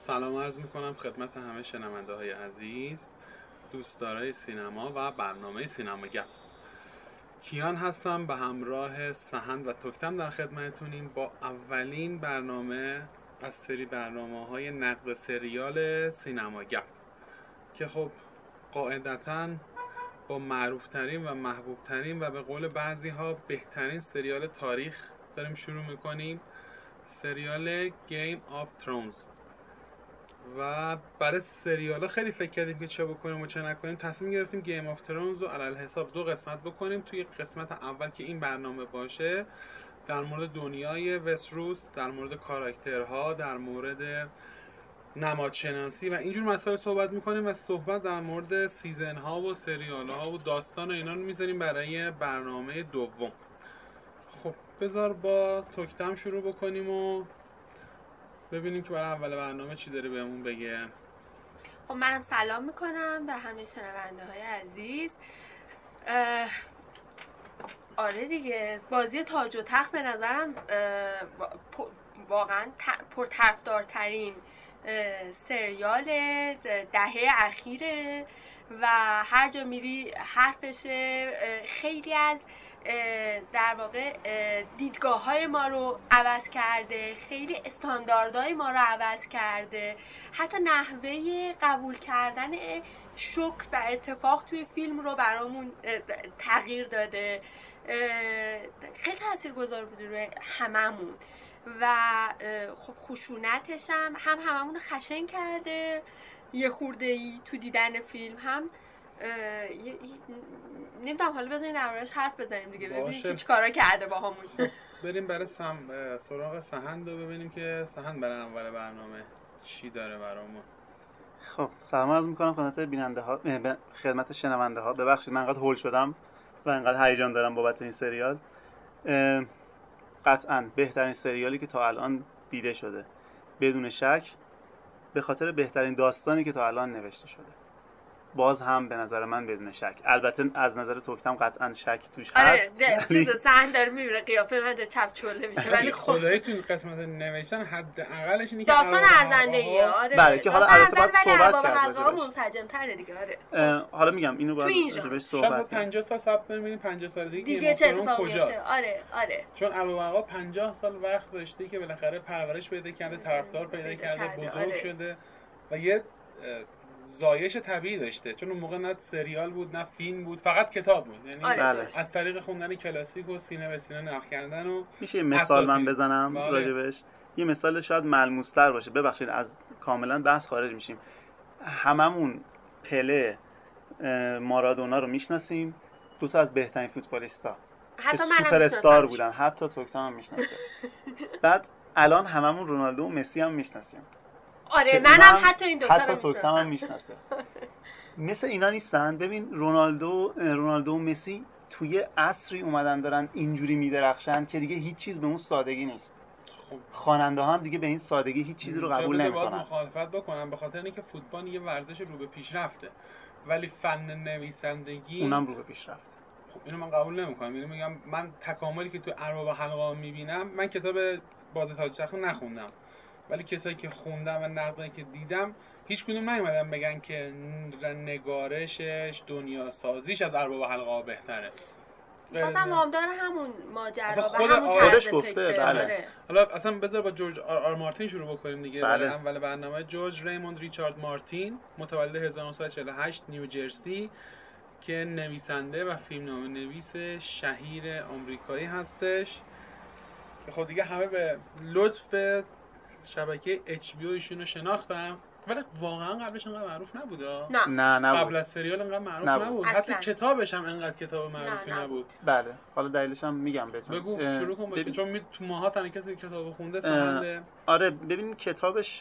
سلام عرض میکنم خدمت همه شنونده های عزیز، دوستدارای سینما و برنامه سینما گپ. کیان هستم به همراه سهند و تکتم در خدمتتونیم با اولین برنامه از سری برنامه‌های نقد سریال سینما گپ که خب قاعدتاً با معروفترین و محبوبترین و به قول بعضی ها بهترین سریال تاریخ داریم شروع میکنیم، سریال گیم آف ترونز. و برای سریالا خیلی فکر کردیم که چه بکنیم و چه نکنیم. تصمیم گرفتیم گیم آف ترونز رو علل حساب 2 قسمت بکنیم. توی قسمت اول که این برنامه باشه در مورد دنیای وستروس، در مورد کاراکترها، در مورد نمادشناسی و اینجور مسائل صحبت میکنیم و صحبت در مورد سیزن ها و سریال ها و داستان و اینا رو میذاریم برای برنامه دوم. خب بذار با تکتم شروع بکنیم و ببینیم که برای اول برنامه چی داره بهمون بگه. خب منم سلام میکنم به همه شنونده های عزیز. آره دیگه، بازی تاج و تخت به نظرم واقعا پرطرفدارترین سریال دهه اخیره و هر جا میری حرفشه. خیلی از در واقع دیدگاه‌های ما رو عوض کرده، خیلی استانداردهای ما رو عوض کرده، حتی نحوه قبول کردن شوک و اتفاق توی فیلم رو برامون تغییر داده. خیلی تاثیرگذار بوده روی هممون و خب خشونتش هم هممون رو خشن کرده یه خورده‌ای تو دیدن فیلم، هم نمیدونم. حالا بزنین دربارش حرف بزنیم دیگه، ببینیم که چیکارا کرده باهامون. بریم برای سراغ سهند رو ببینیم که سهند برای اول برنامه چی داره برامون. خب سلام عرض میکنم خدمت بیننده ها، خدمت شنونده ها. ببخشید من انقدر هول شدم و انقدر هیجان دارم بابت این سریال. قطعاً بهترین سریالی که تا الان دیده شده بدون شک، به خاطر بهترین داستانی که تا الان نوشته شده. باز هم به نظر من بدون شک، البته از نظر توکتم قطعا شک توش هست. آره چیزا سهند داره میبینه قیافه من چپ چوله میشه، ولی خدایی تو این قسمت نوشتن حداقلش اینه که داستان ارزنده‌ایه. آره بله که حالا البته باید صحبت کرد راجعش. منسجم‌تره دیگه. آره حالا میگم اینو باید راجعش صحبت کنیم. 50 سال صبر کنیم 50 سال دیگه چه اتفاقی میفته. آره چون ابوبکر 50 سال وقت داشته که بالاخره پرورش پیدا کرده، طرفدار پیدا کرده، بزرگ شده و یه زایش طبیعی داشته، چون اون موقع نه سریال بود نه فیلم بود، فقط کتاب بود. یعنی از طریق خوندن کلاسیک و سینه به سینه نقل کردن. و میشه یه مثال من بزنم راجبش؟ یه مثال شاید ملموس‌تر باشه. ببخشید از کاملا بحث خارج میشیم. هممون پله، مارادونا رو میشناسیم، دو تا از بهترین فوتبالیستا حتی منم سوپر استار بودن، حتی توکتام هم میشناسه. بعد الان هممون رونالدو و مسی هم میشناسیم. آره منم حتی این دو تا رو توکتام هم میشناسه. مثل اینا نیستن. ببین رونالدو و مسی توی عصری اومدن دارن اینجوری میدرخشن که دیگه هیچ چیز به اون سادگی نیست. خواننده ها هم دیگه به این سادگی هیچ چیزی رو قبول نمیکنن. باید مخالفت بکنم به خاطر اینکه فوتبال یه ورزش رو به پیشرفته، ولی فن نویسندگی اونم رو به پیشرفته. خب اینو من قبول نمیکنم. اینو میگم من تکاملی که تو ارباب حلقه میبینم، من کتاب بازی تاج و تخت نخوندم، ولی کسایی که خوندم و نقدایی که دیدم هیچ کدوم نیومدن بگن که نگارشش، دنیا سازیش از ارباب حلقه بهتره. مثلا وامدار همون ماجرا و همون خودش گفته. بله. حالا اصلا بذار با جورج آر مارتین شروع بکنیم دیگه. بله. اول برنامه جورج ریموند ریچارد مارتین، متولد 1948 نیوجرسی، که نویسنده و فیلمنامه نویس شهیر آمریکایی هستش که خب دیگه همه به لطف شبکه HBO ایشونو شناختم، ولی واقعا قبلش انقدر معروف نبود. نه قبل از سریال انقدر معروف نبود. حتی کتابش هم انقدر کتاب معروفی نبود. بله حالا دلیلش هم میگم بهتون. بگو شروع کن چون تو ماها تنها کسی که کتابو خونده سهنده. آره ببین کتابش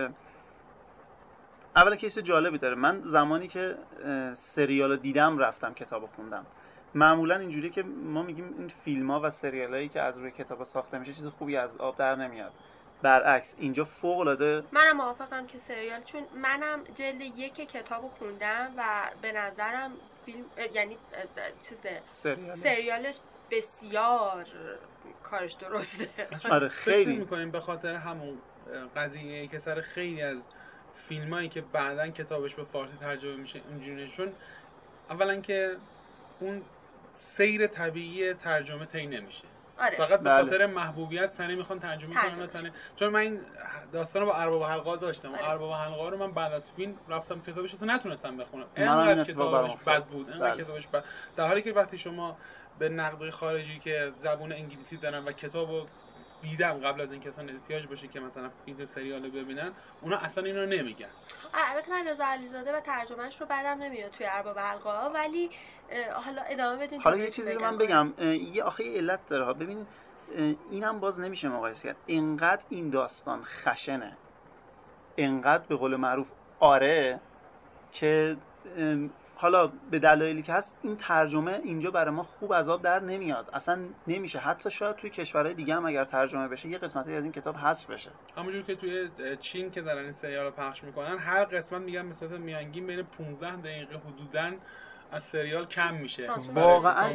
اولا که چیز جالبی داره. من زمانی که سریالو دیدم رفتم کتابو خوندم. معمولا اینجوریه که ما میگیم این فیلم‌ها و سریالایی که از روی کتابا ساخته میشه چیز خوبی از آب در نمیاد. برعکس اینجا فوق العاده. منم موافقم که سریال، چون منم جلد 1 کتابو خوندم و به نظرم فیلم یعنی سریالش بسیار کارش درسته. آره خیلی می‌کنیم به خاطر همون قضیه که سر خیلی از فیلمایی که بعداً کتابش به فارسی ترجمه میشه اینجوریه، چون اولا که اون سیر طبیعی ترجمه طی نمیشه. آره. فقط به خاطر محبوبیت سنه میخوان ترجمه کنن مثلا. چون من این داستان رو با ارباب حلقه داشتم. ارباب حلقه رو من بعد از فیلم رفتم کتابش اصلا نتونستم بخونم. اینقدر کتابش بد بود. اینقدر کتابش بد. در حالی که وقتی شما به نقدای خارجی که زبان انگلیسی دارن و کتابو دیدم قبل از اینکه اصلا احتیاج باشه که مثلا فیلم سریال ببینن، اونا اصلا اینو نمیگن. البته من رضا علیزاده و ترجمهش رو بعدم نمیاد توی ارباب حلقه ها، ولی حالا ادامه بدین. حالا یه چیزی رو من بگم، یه آخه علت داره ها. ببینید اینم باز نمیشه مقایسه کرد. اینقدر این داستان خشنه، اینقدر به قول معروف آره، که حالا به دلایلی که هست این ترجمه اینجا برای ما خوب از آب در نمیاد، اصلا نمیشه. حتی شاید توی کشورهای دیگه هم اگر ترجمه بشه یه قسمتی از این کتاب حذف بشه. همونجور که توی چین که دارن این سریال رو پخش میکنن، هر قسمت میگن به صورت میانگین بین 15 دقیقه حدوداً از سریال کم میشه. واقعا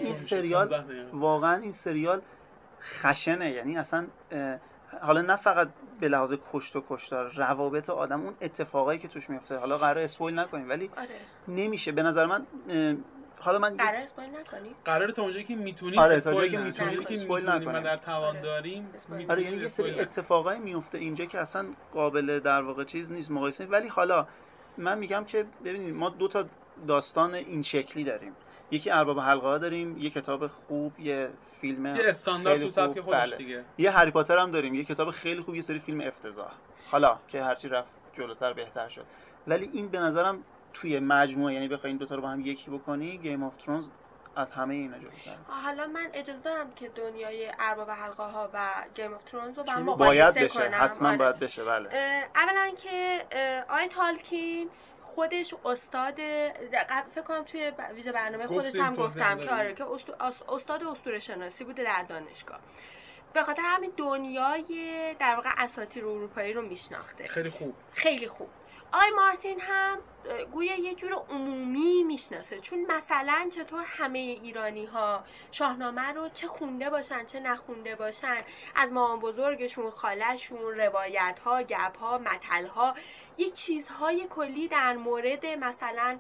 این سریال خشنه، یعنی اصلا حالا نه فقط به لحاظ کشت و کشتار، روابط آدم، اون اتفاقایی که توش میفته، حالا قراره اسپویل نکنیم ولی نمیشه به نظر من. حالا من قراره اسپویل نکنیم، قراره تا اونجایی که میتونیم اسپویل نکنیم، ما در توان داریم. آره یعنی یه سری اتفاقایی میفته اینجا که اصلا قابل در واقع چیز نیست مقایسه. ولی حالا من میگم که ببینید ما دو تا داستان این شکلی داریم، یکی ارباب حلقه ها داریم، یه کتاب خوب، یه فیلم یه استاندارد تو سبک خودش دیگه، یه هری پاتر هم داریم، یه کتاب خیلی خوب، یه سری فیلم افتضاح، حالا که هرچی رفت جلوتر بهتر شد. ولی این به نظرم توی مجموعه، یعنی بخوای این دو تا رو با هم یکی بکنی، گیم آف ترونز از همه اینا جلوتره. حالا من اجازه دارم که دنیای ارباب حلقه ها و گیم آف ترونز رو با هم مقایسه کنم. حتما باید بشه. بله. اولا که آقای تالکین خودش استاد، فکر کنم توی ویژه برنامه خودش هم گفتم که آره که استاد اسطوره شناسی بوده در دانشگاه. به خاطر همین دنیای در واقع اساطیر اروپایی رو میشناخته. خیلی خوب. آقای مارتین هم گویا یه جور عمومی میشناسه، چون مثلا چطور همه ایرانی ها شاهنامه رو چه خونده باشن چه نخونده باشن، از مامان بزرگشون، خالشون، روایت ها، گپ ها، متل ها، یه چیزهای کلی در مورد مثلا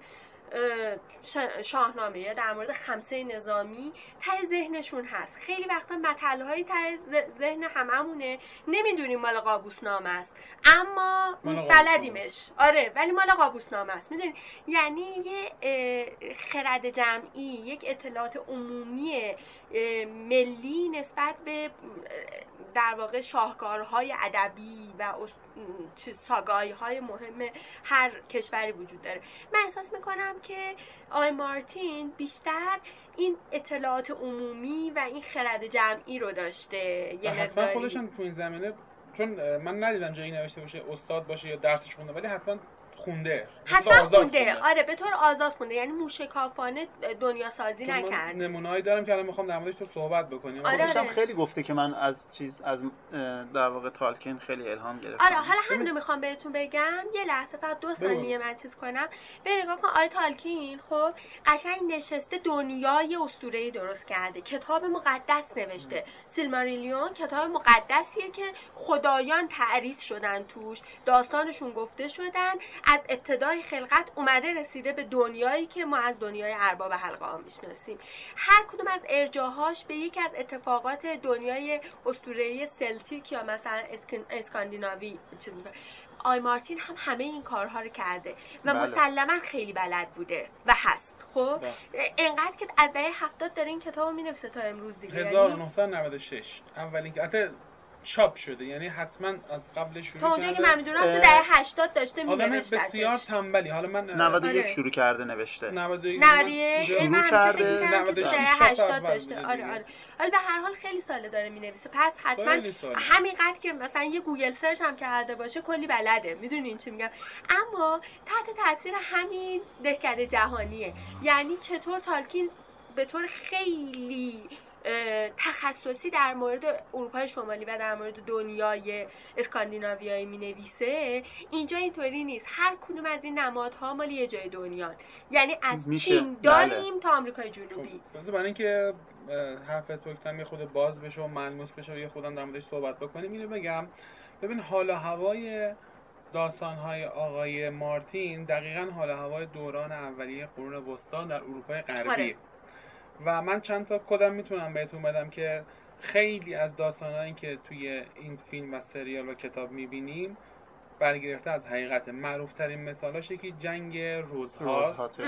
شاهنامه، در مورد خمسه نظامی ته ذهنشون هست. خیلی وقتا متل‌های ته ذهن هممونه، نمیدونیم مال قابوسنامه است اما بلدیمش. آره ولی مال قابوسنامه است. میدونید یعنی یه خرد جمعی، یک اطلاعات عمومی ملی نسبت به در واقع شاهکارهای ادبی و ساگایهای مهم هر کشوری وجود داره. من احساس میکنم که آقای مارتین بیشتر این اطلاعات عمومی و این خرد جمعی رو داشته. حتما خودش هم تو این زمینه، چون من ندیدم جایی نوشته باشه استاد باشه یا درسش خونده، ولی حتما خونده. آره به طور آزاد خونده، یعنی موشکافانه دنیا سازی نکرد. نمونه‌ای دارم که الان میخوام در موردش تو صحبت بکنیم. خودشم خیلی گفته که من از در واقع تالکین خیلی الهام گرفتم. آره حالا همینو میخوام بهتون بگم. یه لحظه فقط 2 ثانیه من چیز کنم. برید نگاه کن آقای تالکین خب قشنگ نشسته دنیای اسطوره‌ای درست کرده، کتاب مقدس نوشته. سیلماریلیون کتاب مقدسیه که خدایان تعریف شدن توش، داستانشون گفته شدن، از ابتدای خلقت اومده رسیده به دنیایی که ما از دنیای ارباب حلقه ها میشناسیم. هر کدوم از ارجاهاش به یکی از اتفاقات دنیای اسطوره‌ای سلتیک یا مثلا اسکاندیناوی چیز میگه. آی مارتین هم همه این کارها رو کرده و مسلما خیلی بلد بوده و هست. خب اینقدر که از دهه 70 داره این کتابو مینویسه تا امروز دیگه. 1996 اولین که چاپ شده، یعنی حتما از قبل شروع تا اونجایی که من میدونم تو دهه 80 داشته مینوشته. بسیار تنبلی. حالا من 91 شروع کرده نوشته. 91 شروع کرده، 96 دهه 80 داشته. آره حالا به هر حال خیلی ساله داره مینویسه، پس حتما همینقدر که مثلا یه گوگل سرچ هم کرده باشه کلی بلده. میدونین چی میگم؟ اما تحت تاثیر همین دهکده جهانیه. یعنی چطور تالکین به طور خیلی تخصصی در مورد اروپای شمالی و در مورد دنیای اسکاندیناویایی مینویسه، اینجا اینطوری نیست. هر کدوم از این نمادها مال یه جای دنیا، یعنی از چین داریم تا آمریکای جنوبی. برای اینکه حرف توکتم یه خود باز بشه و ملموس بشه و یه خودم در موردش صحبت بکنیم، اینو بگم ببین حال و هوای داستان‌های آقای مارتین دقیقاً حال و هوای دوران اولیه قرون وسطا در اروپای غربی و من چند تا کدم میتونم بهتون بدم که خیلی از داستان‌هایی که توی این فیلم و سریال و کتاب می‌بینیم برگرفته از حقیقت. معروف‌ترین مثالاش یکی جنگ روزهاست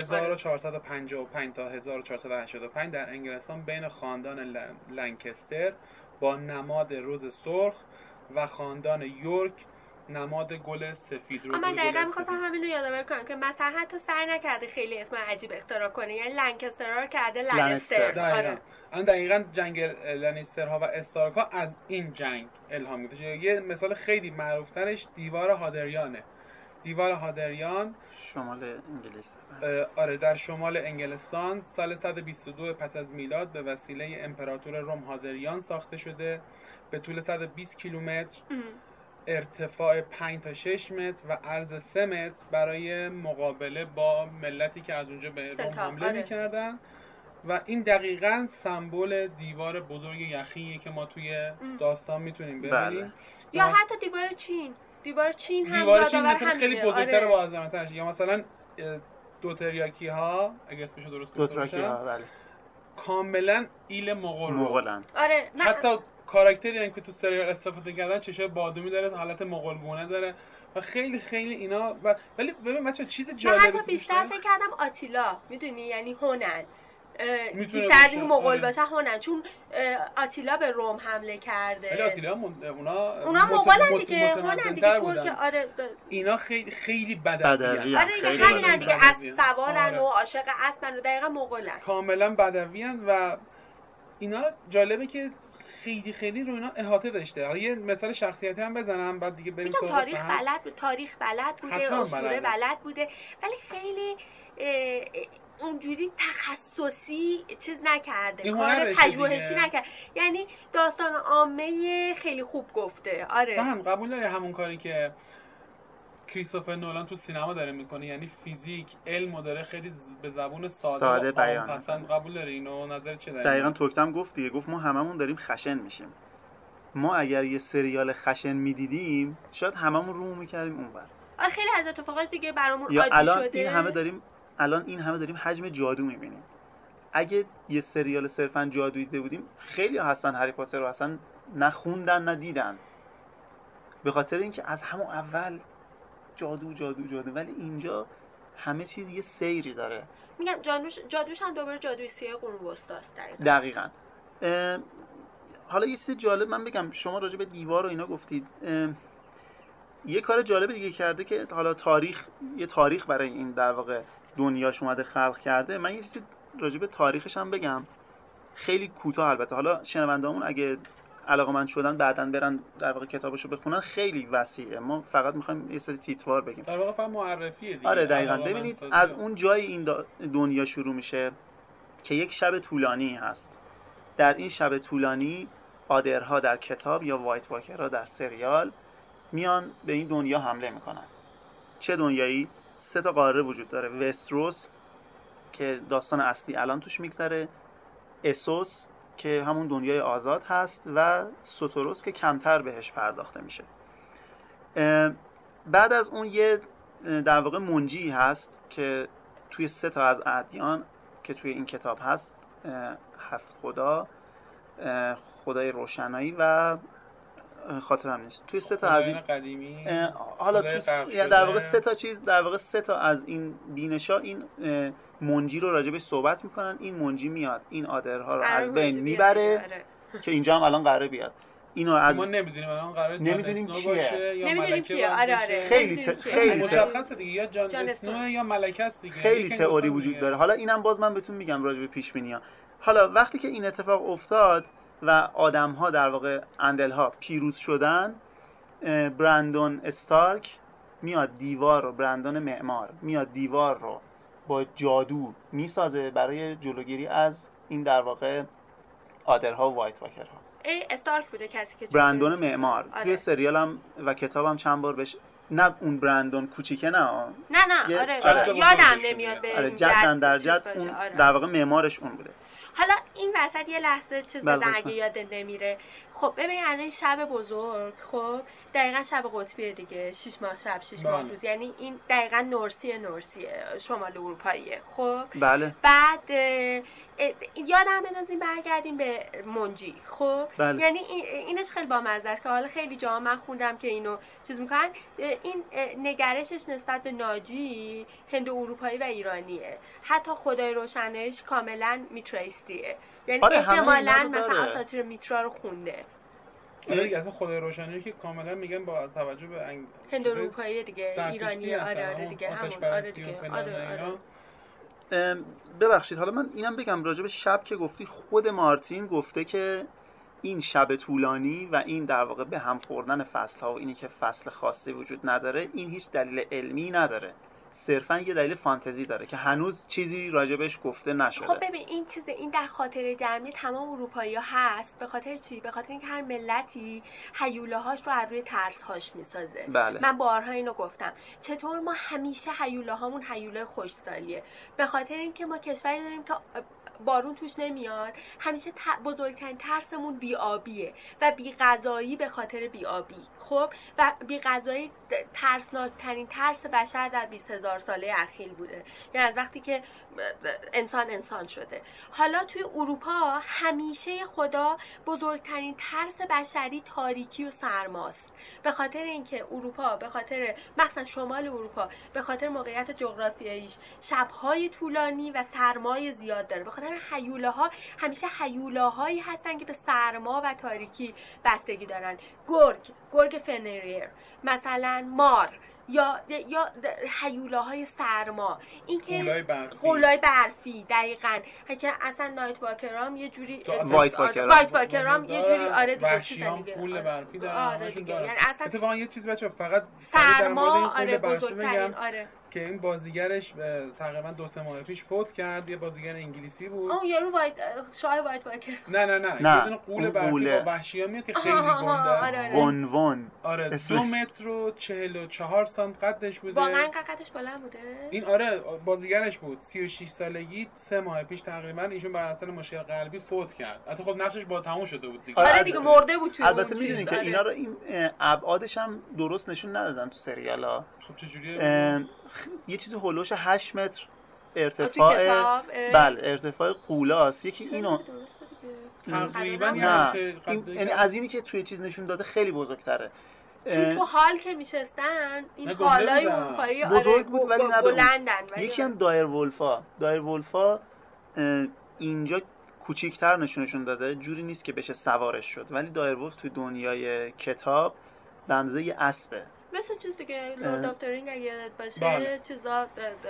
1455 تا 1485 در انگلستان بین خاندان لنکستر با نماد روز سرخ و خاندان یورک نماد گل سفید. روز من دقیقا میخواستم همین رو یادآوری کنم که مثلا حتی سعی نکرده خیلی اسم عجیب اختراع کنه، یعنی لنکستر رو کرده لنستر. دقیقاً جنگ لنسترها و استارک ها از این جنگ الهام گرفته. یه مثال خیلی معروفترش دیوار هادریانه. دیوار هادریان شمال انگلیس، آره، در شمال انگلستان سال 122 پس از میلاد به وسیله امپراتور روم هادریان ساخته شده. به طول 120 کیلومتر، ارتفاع 5 تا 6 متر و عرض 3 متر برای مقابله با ملتی که از اونجا به روم حمله می‌کردن و این دقیقاً سمبل دیوار بزرگ یخیه که ما توی داستان میتونیم ببینیم. یا حتی دیوار چین هم یادآور همینه، خیلی بزرگتر و عظمت‌ترش. یا مثلا دوتریاکی ها، اگه اسمشو درست بگم، بله، کاملا ایل مغولن. آره، حتی کاراکتری هم که تو سریال استفاده کردن چشای بادومی داره، حالت مغولگونه داره و خیلی خیلی اینا ولی ببین بچه‌ها چیز جالبی من حتی بیشتر فکر کردم آتیلا، میدونی، یعنی هونن بیشتر از اینکه مغول باشه هونن، چون آتیلا به روم حمله کرده. ولی آتیلا اونا مغولن دیگه، هونن دیگه، ترک. آره اینا خیلی بدوی. آره دیگه، همینن دیگه، اسب سوارن و عاشق اسبن و دقیقاً مغولن، کاملا بدویان و اینا جالبه که خیلی رو اینا احاطه داشته. حالا یه مثال شخصیتی هم بزنم بعد دیگه بریم سراغ تاریخ بلد بوده، اسطوره بلد بوده، ولی خیلی اونجوری تخصصی چیز نکرده، کار پژوهشی نکرده، یعنی داستان عامه خیلی خوب گفته. آره سهم قبول داری همون کاری که کریستوفر نولان تو سینما داره میکنه، یعنی فیزیک علمو داره خیلی به زبون ساده بیان. اصلا قبول داری اینو؟ نظر چه داری؟ دقیقاً توکتم گفت دیگه، گفت ما هممون داریم خشن میشیم. ما اگر یه سریال خشن میدیدیم شاید هممون رو میکردیم اونور. آره خیلی از اتفاقات دیگه برامون عادی شده. الان این همه داریم حجم جادو میبینیم. اگه یه سریال صرفاً جادویی دیده بودیم، خیلی هستن هری پاتر رو اصلا نه دیدن، به خاطر اینکه از همون اول جادو، ولی اینجا همه چیز یه سیری داره. میگم جادوش هم دوباره جادوی سیاه قرون وسطاست. دقیقاً. حالا یه چیز جالب من بگم، شما راجع به دیوار و اینا گفتید، یه کار جالب دیگه کرده که حالا یه تاریخ برای این در واقع دنیاش اومده خلق کرده. من یه چیز راجع به تاریخش هم بگم، خیلی کوتاه البته. حالا شنوندهامون اگه علاقه‌مند شدن بعداً برن در واقع کتابشو بخونن، خیلی وسیعه. ما فقط می‌خوایم یه سری تیتروار بگیم. در واقع فقط معرفیه دیگه. آره دقیقاً. ببینید از اون جای این دنیا شروع میشه که یک شب طولانی هست. در این شب طولانی آدرها در کتاب یا وایت واکرها در سریال میان به این دنیا حمله میکنن. چه دنیایی؟ 3 تا قاره وجود داره. وستروس که داستان اصلی الان توش میگذره، اسوس که همون دنیای آزاد هست و سوتوروس که کمتر بهش پرداخته میشه. بعد از اون یه در واقع منجی هست که توی 3 تا از ادیان که توی این کتاب هست، 7 خدا، خدای روشنایی و خاطرم نیست، توی 3 تا از این قدیمی، حالا تو در واقع 3 تا چیز، در واقع 3 تا از این بینشا این منجی رو راجبش صحبت میکنن. این منجی میاد این آدرها رو از بین میبره که اینجا هم الان قراره بیاد. اینو از ما نمیدونیم الان قراره نمیدونیم کیه، نمیدونیم کیه. آره خیلی مشخصه دیگه، یا جان اسنو یا ملکه است دیگه. خیلی تئوری وجود داره. حالا اینم باز من بهتون میگم راجع به پیش بینی‌ها. حالا وقتی که این اتفاق افتاد و آدم‌ها در واقع اندل‌ها پیروز شدن، برندون استارک میاد دیوار رو، برندون معمار میاد دیوار رو با جادو میسازه برای جلوگیری از این در واقع آدرها و وایت واکرها. استارک بوده کسی که برندون معمار. توی سریالم و کتابم چند بار بهش، نه اون برندون کوچیکه، نه آره یادم نمیاد به آره جدن در جد اون در واقع معمارش اون بوده. حالا این وسط یه لحظه چیز بزن اگه یادت نمیره. خب ببین الان شب بزرگ، خب دقیقاً شب قطبیه دیگه، 6 ماه شب 6 ماه روز، یعنی این دقیقاً نورسیه شمال اروپاییه. خب بله. بعد یادم بندازیم برگردیم به منجی. خب بله. یعنی اینش خیلی بامزه است که حالا خیلی جا من خوندم که اینو چیز میکنن. این نگرشش نسبت به ناجی هند اروپایی و ایرانیه، حتی خدای روشنش کاملا میترایستیه، یعنی احتمالاً مثلا اساطیر میترا رو خونده. آره اصلا خدای روشنی که کاملا میگن با توجه به هند اروپایی دیگه، ایرانی آره دیگه همون آره دیگه ببخشید حالا من اینم بگم راجع به شب که گفتی، خود مارتین گفته که این شب طولانی و این در واقع به هم خوردن فصل‌ها و اینی که فصل خاصی وجود نداره، این هیچ دلیل علمی نداره، صرفا یه دلیل فانتزی داره که هنوز چیزی راجبش گفته نشده. خب ببین این در خاطر جمعی تمام اروپایی‌ها هست. به خاطر چی؟ به خاطر اینکه هر ملتی هیولاهاش رو از روی ترس‌هاش میسازه. بله. من بارها اینو گفتم، چطور ما همیشه هیولاهامون هیولای خوش‌سالیه؟ به خاطر اینکه ما کشوری داریم که بارون توش نمیاد، همیشه بزرگترین ترسمون بی‌آبیه و بی‌غذایی به خاطر بی‌آبی. خب و بی‌غذایی ترسناکترین ترس بشر در 20000 ساله اخیر بوده، یعنی از وقتی که انسان شده. حالا توی اروپا همیشه خدا بزرگترین ترس بشری تاریکی و سرماست، به خاطر اینکه اروپا به خاطر مثلا شمال اروپا به خاطر موقعیت جغرافیاییش شب‌های طولانی و سرمای زیاد داره. به خاطر هیولاها همیشه هیولاهایی هستن که به سرما و تاریکی بستگی دارن. گرگ فنریر، مثلا مار یا هیولاهای سرما، این که قولای برفی دقیقاً، که اصلا نایت واکرام یه جوری وایت واکرام یه جوری آره دیگه چیزا دیگه قول برفی داره. آره دیگه یعنی اصلا اتفاقا یه چیز بچه‌ها فقط سرما آره بزرگترین که این بازیگرش تقریبا 2-3 ماه پیش فوت کرد، یه بازیگر انگلیسی بود. اون یارو وایت واکر. نه یه دونه قول برفی با وحشی‌ها میاد که خیلی گنده است. ون آره 2 متر و 44 سانت قدش بوده. واقعا قدش بلند بوده این. آره بازیگرش بود. 36 سالگی 3 ماه پیش تقریبا ایشون بر اثر مشکل قلبی فوت کرد. حتی خب نقشش با تموم شده بود دیگه. آره دیگه مرده بود توی. البته میدونین که اینا رو این ابعادش هم درست نشون ندادن تو سریالا. خب چجوریه؟ یه چیز هولوش 8 متر ارتفاع، بله ارتفاع قولاست. یکی اینو تقریبا یعنی از اینی که توی چیز نشون داده خیلی بزرگتره. تو حال که میشستن این حالای اروپایی بزرگ بود ولی نه بلندن. یکی هم دایر ولفا اینجا کوچیک‌تر نشون داده، جوری نیست که بشه سوارش شد، ولی دایر ولف توی دنیای کتاب به اندازه یه اسبه، مثل چیز دیگه لورد آف رینگ اگه یادت باشه. چیزا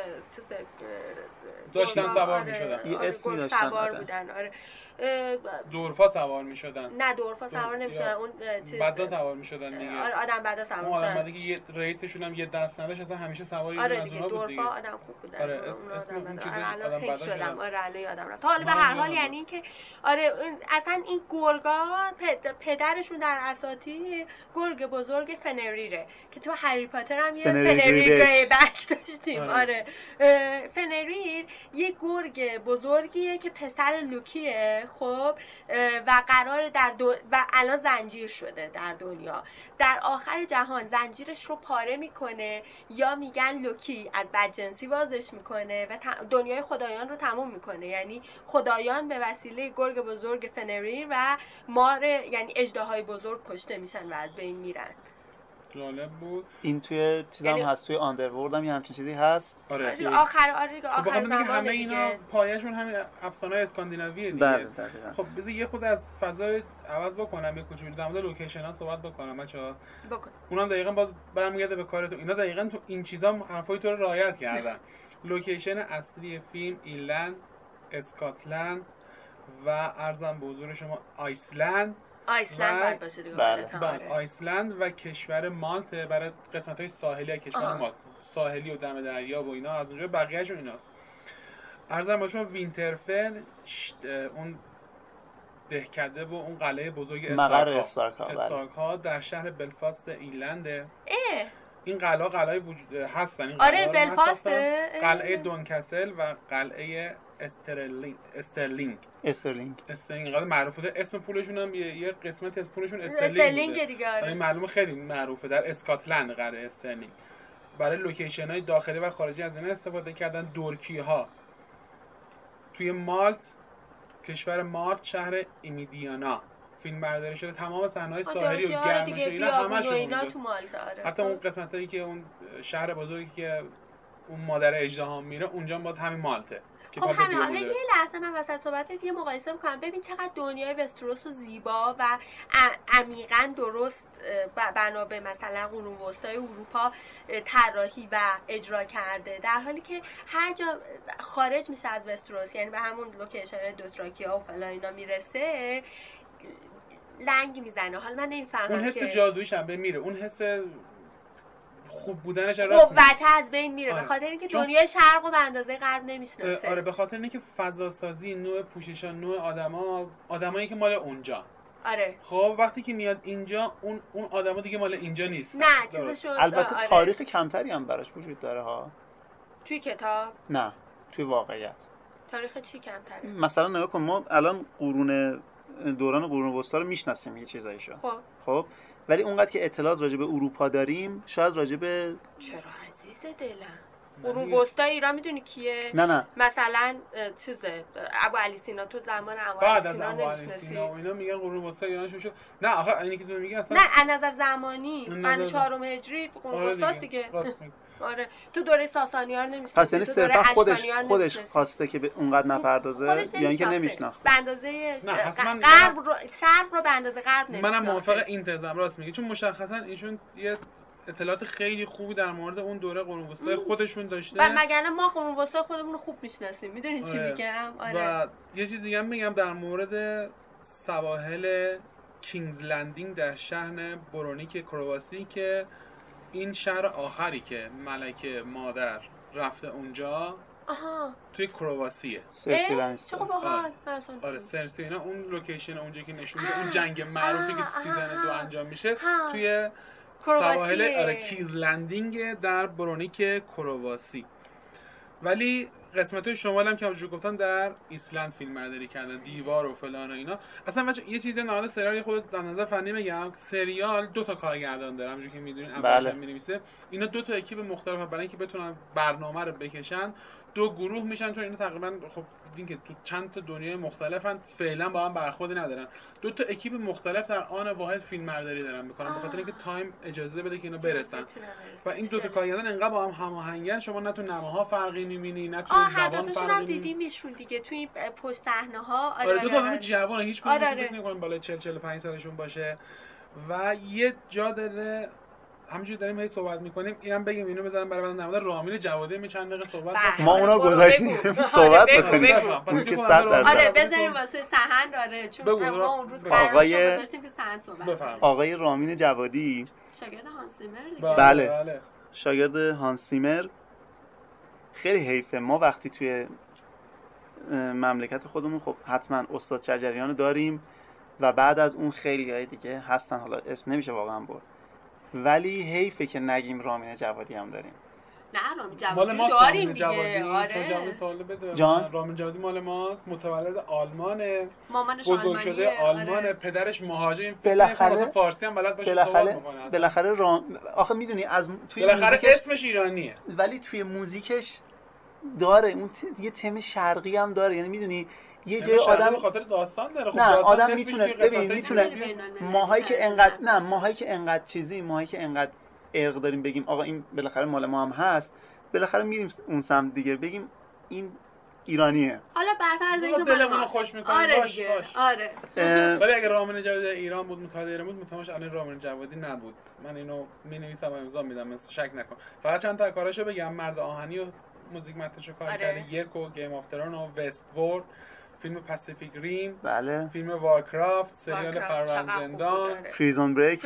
داشتن سوار می‌شدن، یه اسمی داشتن سوار بودن. آره دورفا سوار می‌شدن. نه دورفا سوار نمی‌شدن، اون چیز بعدا سوار می‌شدن دیگه. آره آدم بعدا سوار می‌شدن. آدم دیگه یه رئیسشون هم یه دست نداشت، اصلا همیشه سواری آره از اونها بود دیگه. دورفا آدم خوب بودن. آره اون آدم الان خیلی شدم. آره الان یادم رفت. حالا به هر حال یعنی اینکه آره اصلا این گرگا پدرشون در اساطیر گرگ بزرگ فنریره که تو هری پاتر هم یه فنریر گری بک داشتیم. آره فنریر یه گرگ بزرگیه که پسر لوکیه. خب و قرار و الان زنجیر شده در دنیا. در آخر جهان زنجیرش رو پاره میکنه، یا میگن لوکی از بدجنسی بازش میکنه و دنیای خدایان رو تموم میکنه. یعنی خدایان به وسیله گرگ بزرگ فنریر و مار یعنی اژدهای بزرگ کشته میشن و از بین میرن. جالب بود. این توی چیزام یعنی هست، توی آندروورلد هم یه همچین چیزی هست. آره آخر زمان همه اینا پایه‌شون همین افسانه‌های اسکاندیناویه دیگه. بله. خب بذار یه خود از فضای عوض بکنم، یه کوچولو در مورد لوکیشن‌ها صحبت بکنم بچه‌ها. اونم دقیقاً باز برمیگرده به کارتون. اینا دقیقاً تو این چیزا حرفای تو رو رعایت کردن. لوکیشن اصلی فیلم ایرلند، اسکاتلند و ارزم به حضور شما آیسلند باید باشه دیگه. بله آیسلند و کشور مالت برای قسمت‌های ساحلی کشور مالت، ساحلی و دم دریا و اینا، از اونجا بقیه‌شون ایناست. عرضم با شما وینترفل اون دهکده و اون قلعه بزرگ مقر استارک ها در شهر بلفاست ایرلنده. این قلعه وجود هستن. این آره بلفاسته. قلعه دونکسل و قلعه استرلینگ قلعه معروفه. اسم پولشون هم یه قسمت از پولشون استرلینگ دیگه. آره معلومه خیلی معروفه در اسکاتلند قلعه استرلینگ. برای لوکیشن های داخلی و خارجی از این استفاده کردن. دورکی ها توی مالت، کشور مالت، شهر ایمیدیانا فیلم برداری شده. تمام صحنه‌های ساحلی و گرمش اینا همش اونجا تو مالت. آره حتی اون قسمتایی که اون شهر بزرگی که اون مادر اژدها میره اونجا باز همین مالته. خب همین. حالا یه لحظه من وسط صحبتت یه مقایسه می‌کنم. ببین چقدر دنیای وستروس و زیبا و عمیقاً درست بنا به مثلا قرون وسطای اروپا طراحی و اجرا کرده، در حالی که هر جا خارج میشه از وستروس، یعنی به همون لوکیشن دوتراکیا و فلان اینا میرسه، لنگ میزنه. حالا من نمیفهمم اون حس که جادویش هم به میره، اون حس خوب بودنش راست قوت از بین میره. به خاطر اینکه دنیای شرق رو به اندازه غرب نمیشناسه. آره به خاطر اینکه فضا سازی، نوع پوششان، نوع آدمایی که مال اونجا. آره خب وقتی که میاد اینجا اون آدما دیگه مال اینجا نیست. نه چیزشون البته تاریخ کمتری هم براش وجود داره ها. توی کتاب؟ نه توی واقعیت. تاریخ چی کمتره؟ مثلا نگاه کن، ما الان دوران قرون وسطا رو میشناسیم یه چیزایشو. خب ولی اونقدر که اطلاعات راجع به اروپا داریم شاید راجع به چرا عزیز دلم قرون وسطا ایران میدونی کیه؟ نه مثلا چیزه ابو علی سینا. تو زمان ابو علی سینا نمیشناسی؟ اینا میگن قرون وسطا ایران شد. نه آخه اینی که تو میگی اصلا نه از نظر زمانی قرن 4 هجری قرون وسطاست دیگه. آره تو دوره ساسانیان نمیشناسی. پس یعنی صرفا خودش خواسته که به اونقدر نپردازه یا اینکه نمیشناخت؟ به اندازه غرب رو شرق رو به اندازه غرب نمیشناخت. منم موافق این تزم راست میگه، چون مشخصا ایشون یه اطلاعات خیلی خوبی در مورد اون دوره قرون وسطا خودشون داشته. و مگر ما قرون وسطا خودمون رو خوب میشناسیم. میدونین چی میگم؟ آره. و یه چیز دیگه هم میگم در مورد سواحل کینگز لندینگ در شهر برونیک کرواسی که این شهر آخری که ملکه مادر رفته اونجا توی کرواسیه. سرسی لنستر. چه باحال. آره سرسی اینا اون لوکیشن اونجا که نشون میده اون جنگ معروفی که تو سیزن 2 انجام میشه توی سواحل کینگز لندینگ در برونیک کرواسی. ولی قسمت‌های شمال هم که همونجوری گفتن در ایسلند فیلم برداری کردن، دیوار و فلان و اینا. اصلا بچه یه چیزی نهاد سریال خود در نظر فنی میگم، سریال 2 تا کارگردان داره همونجوری که میدونین اولش می‌نویسه. اینا 2 تا اکیپ مختلف برای اینکه بتونن برنامه رو بکشن 2 گروه میشن، چون اینا تقریبا خب دیدین که تو چند تا دنیای مختلفن، فعلا با هم برخوردی ندارن. 2 تا اکیپ مختلف در آن واحد فیلم برداری دارن میکنن، به خاطر اینکه تایم اجازه بده که اینا برسن. و این 2 تا کارگردان انقدر با هم هماهنگن، شما نه تو نماها فرقی می‌بینی نه تو زبان فرقی می‌بینی. دیدیمشون دیگه توی این پشت صحنه‌ها. آره 2 تا جوان، هیچ کدومش فکر نمی‌کنم بالای 40-45 سالشون باشه. و یه جا داره همینجوری داریم هی صحبت میکنیم، اینم بگیم اینو بزنم برای بعد نماد رامین جوادی می چند دقیقه صحبت ما اونا گذاشتیم صحبت بکنیم. اون که 100% آره بذاریم واسه صحن داره، چون ما اون روز قرار گذاشتیم که صحن صحبت. آقای رامین جوادی شاگرد هانس زیمر. بله شاگرد هانس زیمر. خیلی حیفه ما وقتی توی مملکت خودمون خب حتما استاد شجریان رو داریم و بعد از اون خیلی های دیگه هستن، حالا اسم نمیشه واقعا برد، ولی حیفه که نگیم رامین جوادی هم داریم. نه رامین جوادی داریم دیگه. آره جواب سوال بده. رامین جوادی مال ماست، متولد آلمانه، مامانش بزرگ شده آلمانه، پدرش مهاجر، بالاخره فارسی هم بلد باشه صحبت میکنه. بالاخره آخه میدونی از توی بالاخره اسمش ایرانیه، ولی توی موزیکش داره اون یه تم شرقی هم داره، یعنی میدونی یه جای آدم به خاطر داستان داره. خب نه آدم میتونه ببین، میتونه ماهایی که انقدر چیزی، ماهایی که انقدر ارق داریم بگیم آقا این بالاخره مال ما هم هست، بالاخره میریم اون سمت دیگه بگیم این ایرانیه. حالا برفرض اینکه دلمون خوش می‌کنه. آره باش. آره. ولی اگه رامین جوادی ایران بود، متولد ایران بود، متماش الان رامین جوادی نبود. من اینو می‌نویسم و امضا میدم، مثلا شک نکن. فقط چند تا کاراشو بگم. مرد آهنی و موزیک متنشو کار کرده، یک و گیم آف ترون و وست وورد، فیلم پاسیفیک ریم، بله، فیلم وارکرافت، سریال فرمان زندان، پریزون بریک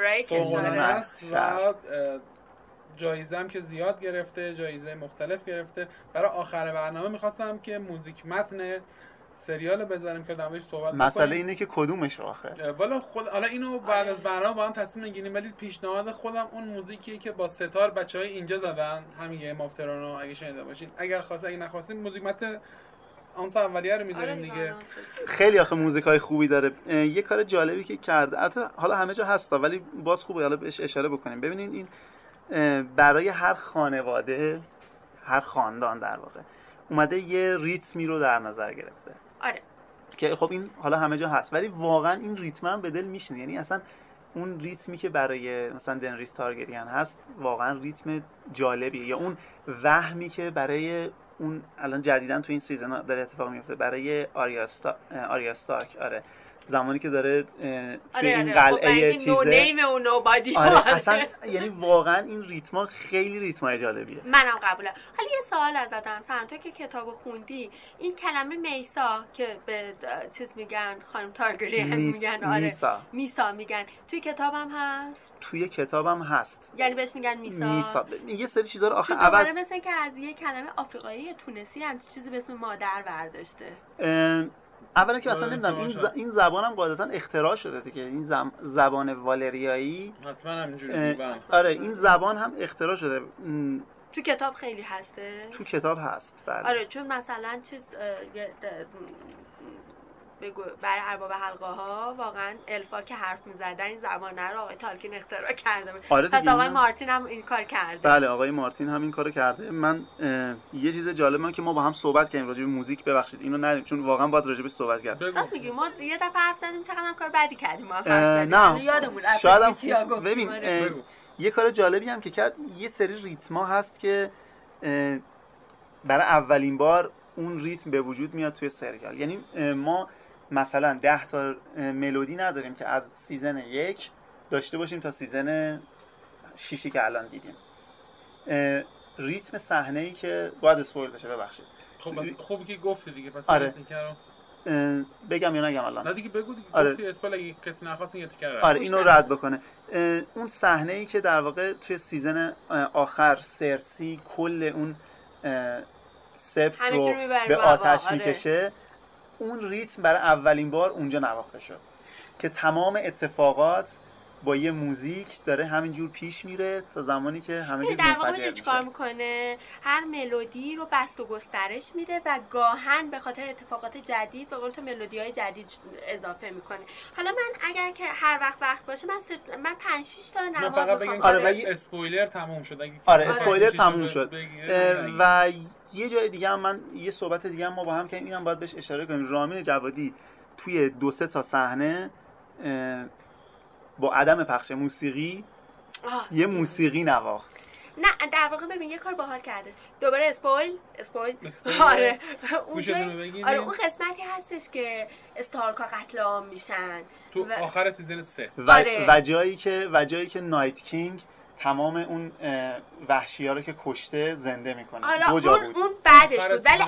و جایزه هم که زیاد گرفته، جایزه مختلف گرفته. برای آخر برنامه میخواستم که موزیک متن سریال بذاریم که درموردش صحبت کنیم. مسئله اینه که کدومش آخه. والا حالا اینو بعد از برنامه با هم تصمیم میگیریم، ولی پیشنهاد خودم اون موزیکیه که با ستار بچهای اینجا زدن، همین گیم آف ترونو اگه شنیده باشین. اگه نخواستین موزیک مت آنس اولیه رو میذاریم دیگه. خیلی آخه موزیکای خوبی داره. یه کار جالبی که کرده، البته حالا همه جا هستا ولی باز خوبه حالا بهش اشاره بکنیم. ببینین این برای هر خانواده، هر خاندان در واقع اومده یه ریتمی رو در نظر گرفته. آره. که خب این حالا همه جا هست ولی واقعا این ریتم هم به دل میشینه. یعنی اصلا اون ریتمی که برای مثلا دنریس تارگریان هست واقعا ریتم جالبیه، یا اون وهمی که برای اون الان جدیدن تو این سیزن داره اتفاق میفته برای آریا استارک. آره زمانی که داره توی این قلعه چیزه نو نیم و نوبادی. آره اصلا یعنی واقعا این ریتما خیلی ریتمای جالبیه. منم قبولم. حالا یه سوال ازتم، مثلا تو که کتابو خوندی این کلمه میسا که به چیز میگن خانم تارگریان میگن، آره میسا میگن، توی کتابم هست؟ توی کتابم هست. یعنی بهش میگن میسا. یه سری چیزا رو آخه عوض مثل که از یه کلمه آفریقایی تونسی هم چیزی به اسم مادر برداشته. اولا که اصلا نمیدونم این زبانم قاعدتا اختراع شده دیگه. این زبان والریایی حتما همینجوری بود. آره این زبان هم اختراع شده. تو کتاب خیلی هسته؟ تو کتاب هست بله. آره چون مثلا چیز بگو برای ارباب حلقه ها واقعا الفا که حرف می‌زدن این زبانه رو آقای تالکین اختراع کرده بود. آره پس آقای مارتین هم این کار کرده. بله آقای مارتین هم این کارو کرده. من یه چیز جالبه که ما با هم صحبت کردیم راجع به موزیک، ببخشید اینو نریم چون واقعا باید راجع بهش صحبت کرد. راست میگی ما یه دفعه حرف زدیم چقدرم کار بدی کردیم ما حرف زدیم. نه یادمون شاید ببین یه کار جالبی هم که کرد، یه سری ریتما هست که برای اولین بار اون ریتم به وجود میاد توی سریال. یعنی ما مثلا 10 تا ملودی نداریم که از سیزن 1 داشته باشیم تا سیزن 6 که الان دیدیم. ریتم صحنه‌ای که باید اسپویل بشه ببخشید. خب خوبی که گفتی دیگه پس آره. تیکر بگم یا نگم الان؟ نه دیگه بگو دیگه. آره. گفتی اسپویل اگه کسی نخواست یه تیکر آره اینو رد بکنه. اون صحنه‌ای که در واقع توی سیزن آخر سرسی کل اون سبت رو به آتش میکشه، اون ریتم برای اولین بار اونجا نواخته شد که تمام اتفاقات با یه موزیک داره همینجور پیش میره تا زمانی که همه چیز منفجر میشه. کار میکنه هر ملودی رو بست و گسترش میده و گاهن به خاطر اتفاقات جدید به قول تو ملودی‌های جدید اضافه میکنه. حالا من اگر که هر وقت باشه من 5 6 تا نماد بخوام. آره ولی اسپویلر تموم شد. آره اسپویلر تموم شد. و یه جای دیگه هم من یه صحبت دیگه هم ما با هم کردیم، اینم باید بهش اشاره کنیم. رامین جوادی توی 2-3 تا صحنه با عدم پخش موسیقی یه موسیقی نواخت. نه در واقع ببین یه کار باحال کرده. دوباره اسپویل. آره اون قسمتی هستش که استارکا قتل عام میشن تو آخر سیزن 3 و جایی که نایت کینگ تمام اون وحشی‌ها رو که کشته زنده میکنه. دو جا بود. اون بعدش بود ولی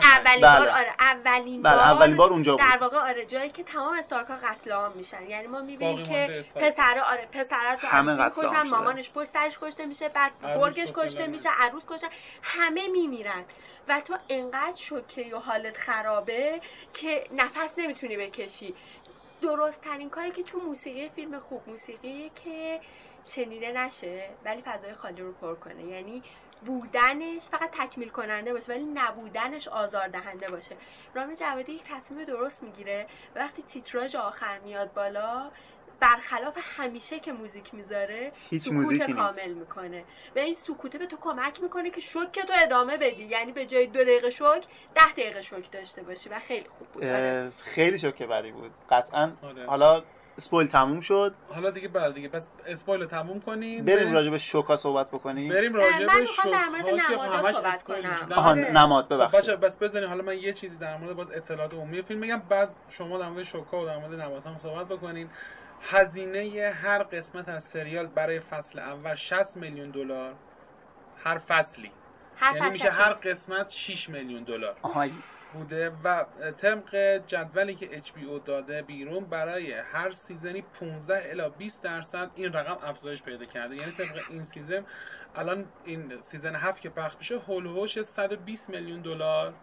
اولین بار اونجا بود. در واقع آره جایی که تمام استارکا قتل عام میشن. یعنی ما میبینیم که پسرا تو عروسی میکشن، مامانش پشت سرش کشته میشه، بعد گرگش کشته میشه، عروس کشته، همه میمیرن و تو انقدر شوکه و حالت خرابه که نفس نمیتونی بکشی. درست ترین کاری که تو موسیقی فیلم خوب موسیقی که شنیده نشه ولی فضای خالی رو پر کنه. یعنی بودنش فقط تکمیل کننده باشه ولی نبودنش آزاردهنده باشه. رامین جوادی یک تصمیم درست میگیره وقتی تیتراژ آخر میاد بالا برخلاف همیشه که موزیک میذاره سکوت کامل میکنه و این سکوته به تو کمک میکنه که شوک تو ادامه بدی. یعنی به جای 2 دقیقه شوک 10 دقیقه شوک داشته باشی و خیلی خوب بود. خیلی شوکه بعدی بود قطعا. حالا اسپویل تموم شد. حالا دیگه دیگه پس اسپویل رو تموم کنیم. بریم راجع به شوکا صحبت بکنیم. بریم راجع به شوکا در مورد نماد صحبت کنم. نماد ببخشید. بس بزنین حالا من یه چیزی در مورد باز اطلاعات عمومی فیلم میگم بعد شما در مورد شوکا و در مورد نماد هم صحبت بکنین. هزینه هر قسمت از سریال برای فصل اول 60 میلیون دلار هر فصلی. یعنی میشه هر قسمت 6 میلیون دلار بوده و طبق جدولی که HBO داده بیرون برای هر سیزنی 15 الی 20% این رقم افزایش پیدا کرده. یعنی طبق این سیزن الان این سیزن 7 که پخش میشه هول و هوش 120 میلیون دلار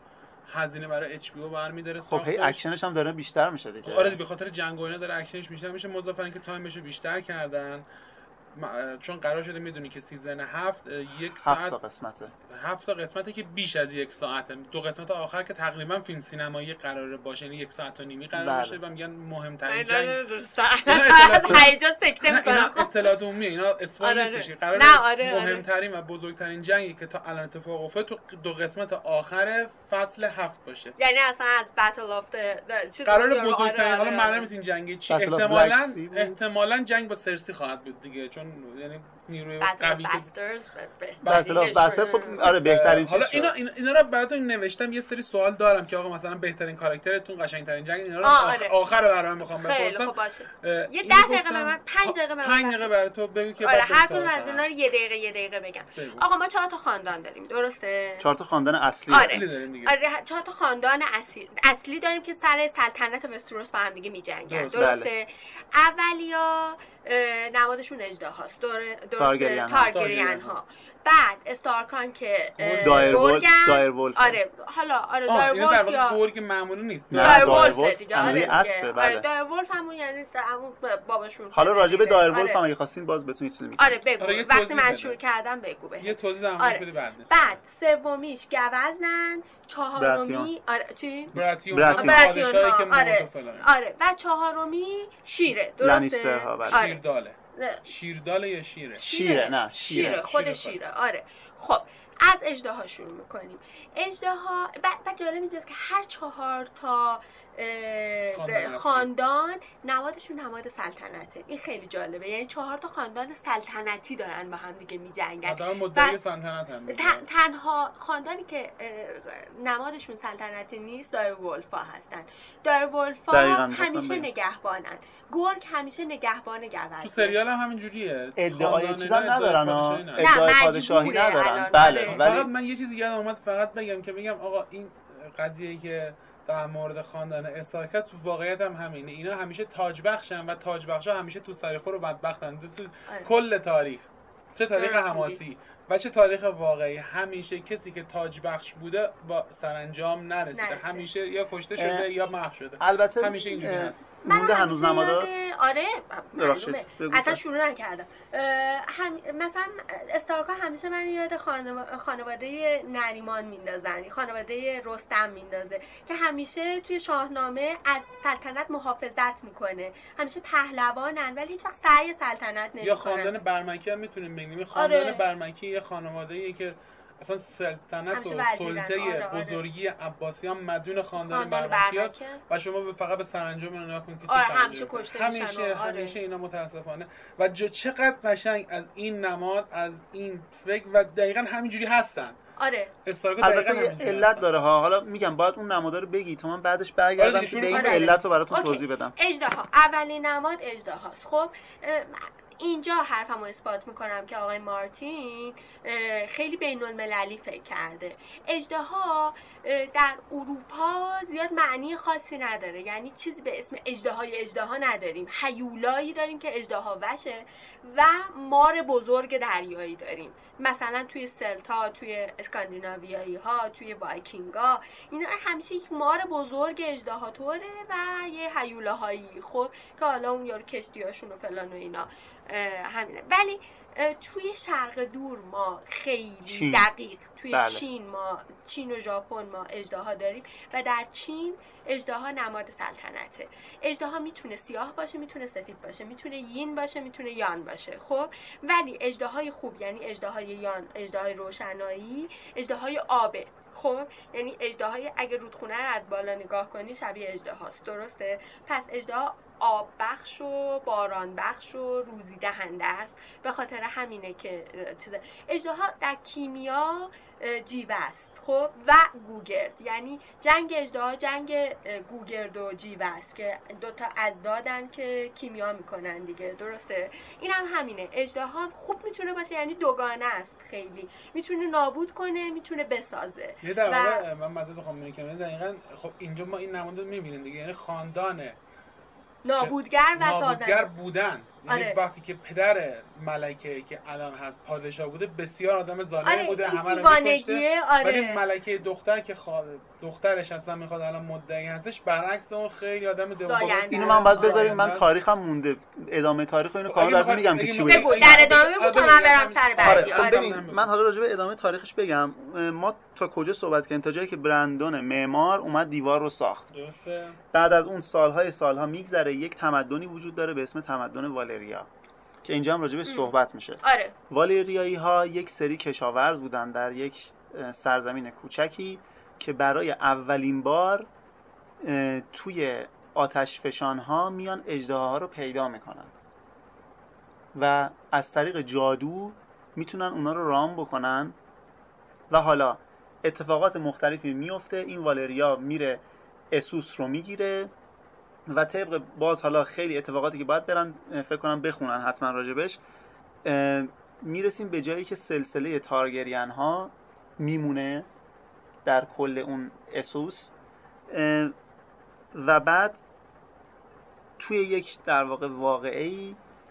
هزینه برای اچ پی او برمی‌داره. خب هی اکشنش هم داره بیشتر میشه دیگه. آره به خاطر جنگ و اینا داره اکشنش بیشتر میشه. مضافاً که تایمشو بیشتر کردن، چون قرار شده میدونی که سیزن 7 یک ساعت 7 تا قسمته. 7 تا قسمته که بیش از یک ساعته. 2 قسمت آخر که تقریبا فیلم سینمایی قراره باشه، یعنی 1 ساعت و نیمی قرار باشه و میگن مهمترین جنگ. هیجان سکته میکنم. اطلاعات عمومی اینا اسپویل نیستش. قراره مهمترین و بزرگترین جنگی که تا الان اتفاق افتاد تو 2 قسمت آخر فصل 7 باشه. یعنی اصلا از بتل آف قراره بزرگترین، حالا معلوم نیست این جنگ چی، احتمالاً جنگ با سرسی خواهد بود دیگه، چون یعنی نیروی قوی بتل آف باسترز. خب آره بهترین چیز. حالا اینا رو براتون نوشتم، یه سری سوال دارم که آقا مثلا بهترین کاراکترتون، قشنگترین جنگ، اینا رو آخر برام میخوام بپرسم. خب باشه. یه 10 دقیقه به من 5 دقیقه به من 5 دقیقه برای تو بگو که آره هر کدوم از اینا رو یه دقیقه بگم. آقا ما 4 تا خاندان داریم، درسته؟ 4 تا خاندان اصلی داریم دیگه. آره 4 تا خاندان اصلی داریم که سر سلطنت وستروس با هم دیگه میجنگن، درسته؟ اولیا نمادشون اژدهاست، تارگریان ها. بعد استارکان که دایرولف. آره حالا دایرولف یا گورگ معمولی نیست. دایرولف دیگه. اسبه. بله. دایرولف همون یعنی همون باباشون. حالا راجع به دایرولف هم اگه خواستین باز بتونید چیزی میگید. آره بگو. وقتی من شروع کردم بگو یه توضیح در موردش بده بعد سومیش گوزنن، چهارمی چی؟ براتیون. آره و چهارمی شیره، درسته؟ شیرداله یا شیره؟ شیره. خود شیره. آره خب از اژدها شروع میکنیم. اژدها بعد جالب اینجاست که هر 4 تا خاندان نمادشون نماد سلطنته. این خیلی جالبه، یعنی 4 تا خاندان سلطنتی دارن با هم دیگه میجنگن. مدعی سلطنت هم تنها خاندانی که نمادشون سلطنتی نیست دایرولفا هستن. دایرولفا همیشه نگهبانن. گورگ همیشه نگهبان گوزنه. تو سریال هم همین جوریه. ادعای چیزا ندارن ادعای پادشاهی ندارن. بله ولی من یه چیزی یادم اومد فقط بگم که بگم آقا این قضیه‌ای که در مورد خاندان استارک است تو واقعیت هم همینه. اینا همیشه تاج بخشن و تاج بخشا همیشه تو سریخور و بدبختن. تو کل تاریخ، چه تاریخ حماسی و چه تاریخ واقعی، همیشه کسی که تاج بخش بوده با سرانجام نرسیده. همیشه یا کشته شده یا محو شده. البته همیشه اینجوری هست. مونده هنوز نمادات؟ آره اصلا شروع نکردم. مثلا استارکا همیشه من یاد خانواده نریمان میندازن، خانواده رستم میندازه که همیشه توی شاهنامه از سلطنت محافظت میکنه، همیشه پهلوانن ولی هیچ وقت سعی سلطنت نمیکنن. یا خاندان برمکی هم میتونیم بگیم. خاندان برمکی یه خانواده‌ایه که اصلا سلطنت و سلطه بزرگی عباسیان مدیون خاندان برمکی هست و شما فقط به سرانجام رو نگاه کنید که همیشه کشته میشن. همیشه اینا متاسفانه و چقدر قشنگ از این نماد، از این فکر و دقیقاً همینجوری هستن. آره البته یه علت داره ها. حالا میگم باید اون نمادا رو بگی تا من بعدش برگردم که به این علت رو براتون توضیح بدم. اژدها اولین نماد اژدهاست. خب اینجا حرفمو اثبات میکنم که آقای مارتین خیلی بین المللی فکر کرده. اژدها در اروپا زیاد معنی خاصی نداره، یعنی چیزی به اسم اژدها نداریم. هیولایی داریم که اژدها وشه و مار بزرگ دریایی داریم. مثلا توی سلتا، توی اسکاندیناویایی ها، توی وایکینگا اینا همیشه یک مار بزرگ اژدها طوره و یه هیولاهایی خب که حالا اون یارو کشتیاشون و فلان و اینا همینه. ولی توی شرق دور ما خیلی دقیق توی چین و ژاپن ما اژدها داریم و در چین اژدها نماد سلطنته. اژدها میتونه سیاه باشه، میتونه سفید باشه، میتونه یین باشه، میتونه یان باشه. خب ولی اژدهای خوب یعنی اژدهای یان، اژدهای روشنایی، اژدهای آبه. خب یعنی اژدهای اگه رودخونه رو از بالا نگاه کنی شبیه اژدهاست، درسته؟ پس اژدها آب بخش و باران بخش و روزی دهنده است. به خاطر همینه که اژدها در کیمیا جیوه است. خب و گوگرد، یعنی جنگ اژدها جنگ گوگرد و جیوه است که دوتا ازدادن که کیمیا میکنن دیگه، درسته؟ این هم همینه. اژدها خوب میتونه باشه، یعنی دوگانه است، خیلی میتونه نابود کنه، میتونه بسازه. در واقع من مثلا بخوام بگم دقیقاً خب اینجا ما این نماد رو میبینیم دیگه، یعنی خاندان نابودگر و نابودگر بودن، آره. وقتی که پدر ملکه که الان هست پادشاه بوده بسیار آدم ظالمی آره بوده، این همه رو دیوانگیه. می‌کشته. آره ولی ملکه دختر که دخترش اصلا میخواد الان مدعی هستش، برعکس اون خیلی آدم زاینده. اینو من باید بذاریم، من زاینده. تاریخم مونده، ادامه تاریخ اینو کامل براتون میگم که چی بوده. بگو در ادامه بگو تا من برم سر بعدی. خب آره ببین من حالا راجع به ادامه تاریخش بگم. ما تا کجا صحبت کردیم؟ تا جایی که برندون معمار اومد دیوار رو ساخت. درسته. بعد از اون سالها میگذره، یک تمدنی وجود داره به اسم تمدن والریا که اینجا هم راجع به صحبت میشه. آره. والریایی ها یک سری کشاورز بودن در یک سرزمین کوچکی که برای اولین بار توی آتش فشان ها میان اژدها رو پیدا میکنن و از طریق جادو میتونن اونا رو رام بکنن و حالا اتفاقات مختلفی میفته. این والریا میره اسوس رو میگیره و طبق باز حالا خیلی اتفاقاتی که باید برن فکر کنم بخونن حتما راجبش، میرسیم به جایی که سلسله تارگریان ها میمونه در کل اون اسوس و بعد توی یک در واقع واقعه‌ای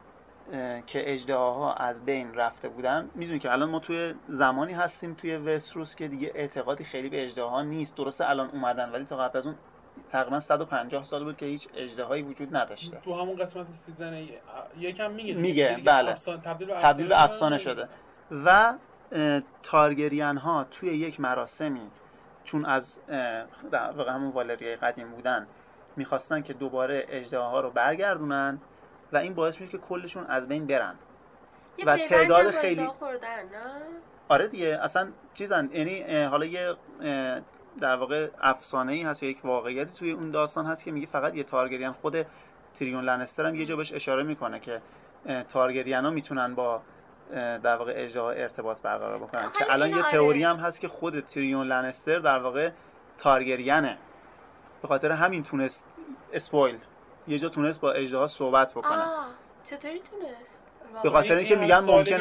که اژدهاها از بین رفته بودن. میدونی که الان ما توی زمانی هستیم توی وستروس که دیگه اعتقادی خیلی به اژدها نیست. درسته الان اومدن ولی تا قبل از اون تقریبا 150 سال بود که هیچ اژدهایی وجود نداشته. تو همون قسمت سیزن یکم میگه بله تبدیل به افسانه شده. و تارگریان ها توی یک مراسمی چون از در واقع همون والریای قدیم بودن میخواستن که دوباره اژدهاها رو برگردونن و این باعث میشه که کلشون از بین برن و تعداد خیلی خوردن نه؟ آره دیگه اصلا چیزن، یعنی حالا یه در واقع افسانه‌ای هست یا یک واقعیتی توی اون داستان هست که میگه فقط یه تارگریان، خود تیریون لنستر هم یه جا بهش اشاره میکنه که تارگریانا میتونن با در واقع اژدها ارتباط برقرار بکنن که الان یه تئوری هم هست که خود تیریون لنستر در واقع تارگریانه، به خاطر همین تونست اسپویل یه جا تونست با اژدها صحبت بکنه. چطوری تونست؟ به خاطر اینکه میگن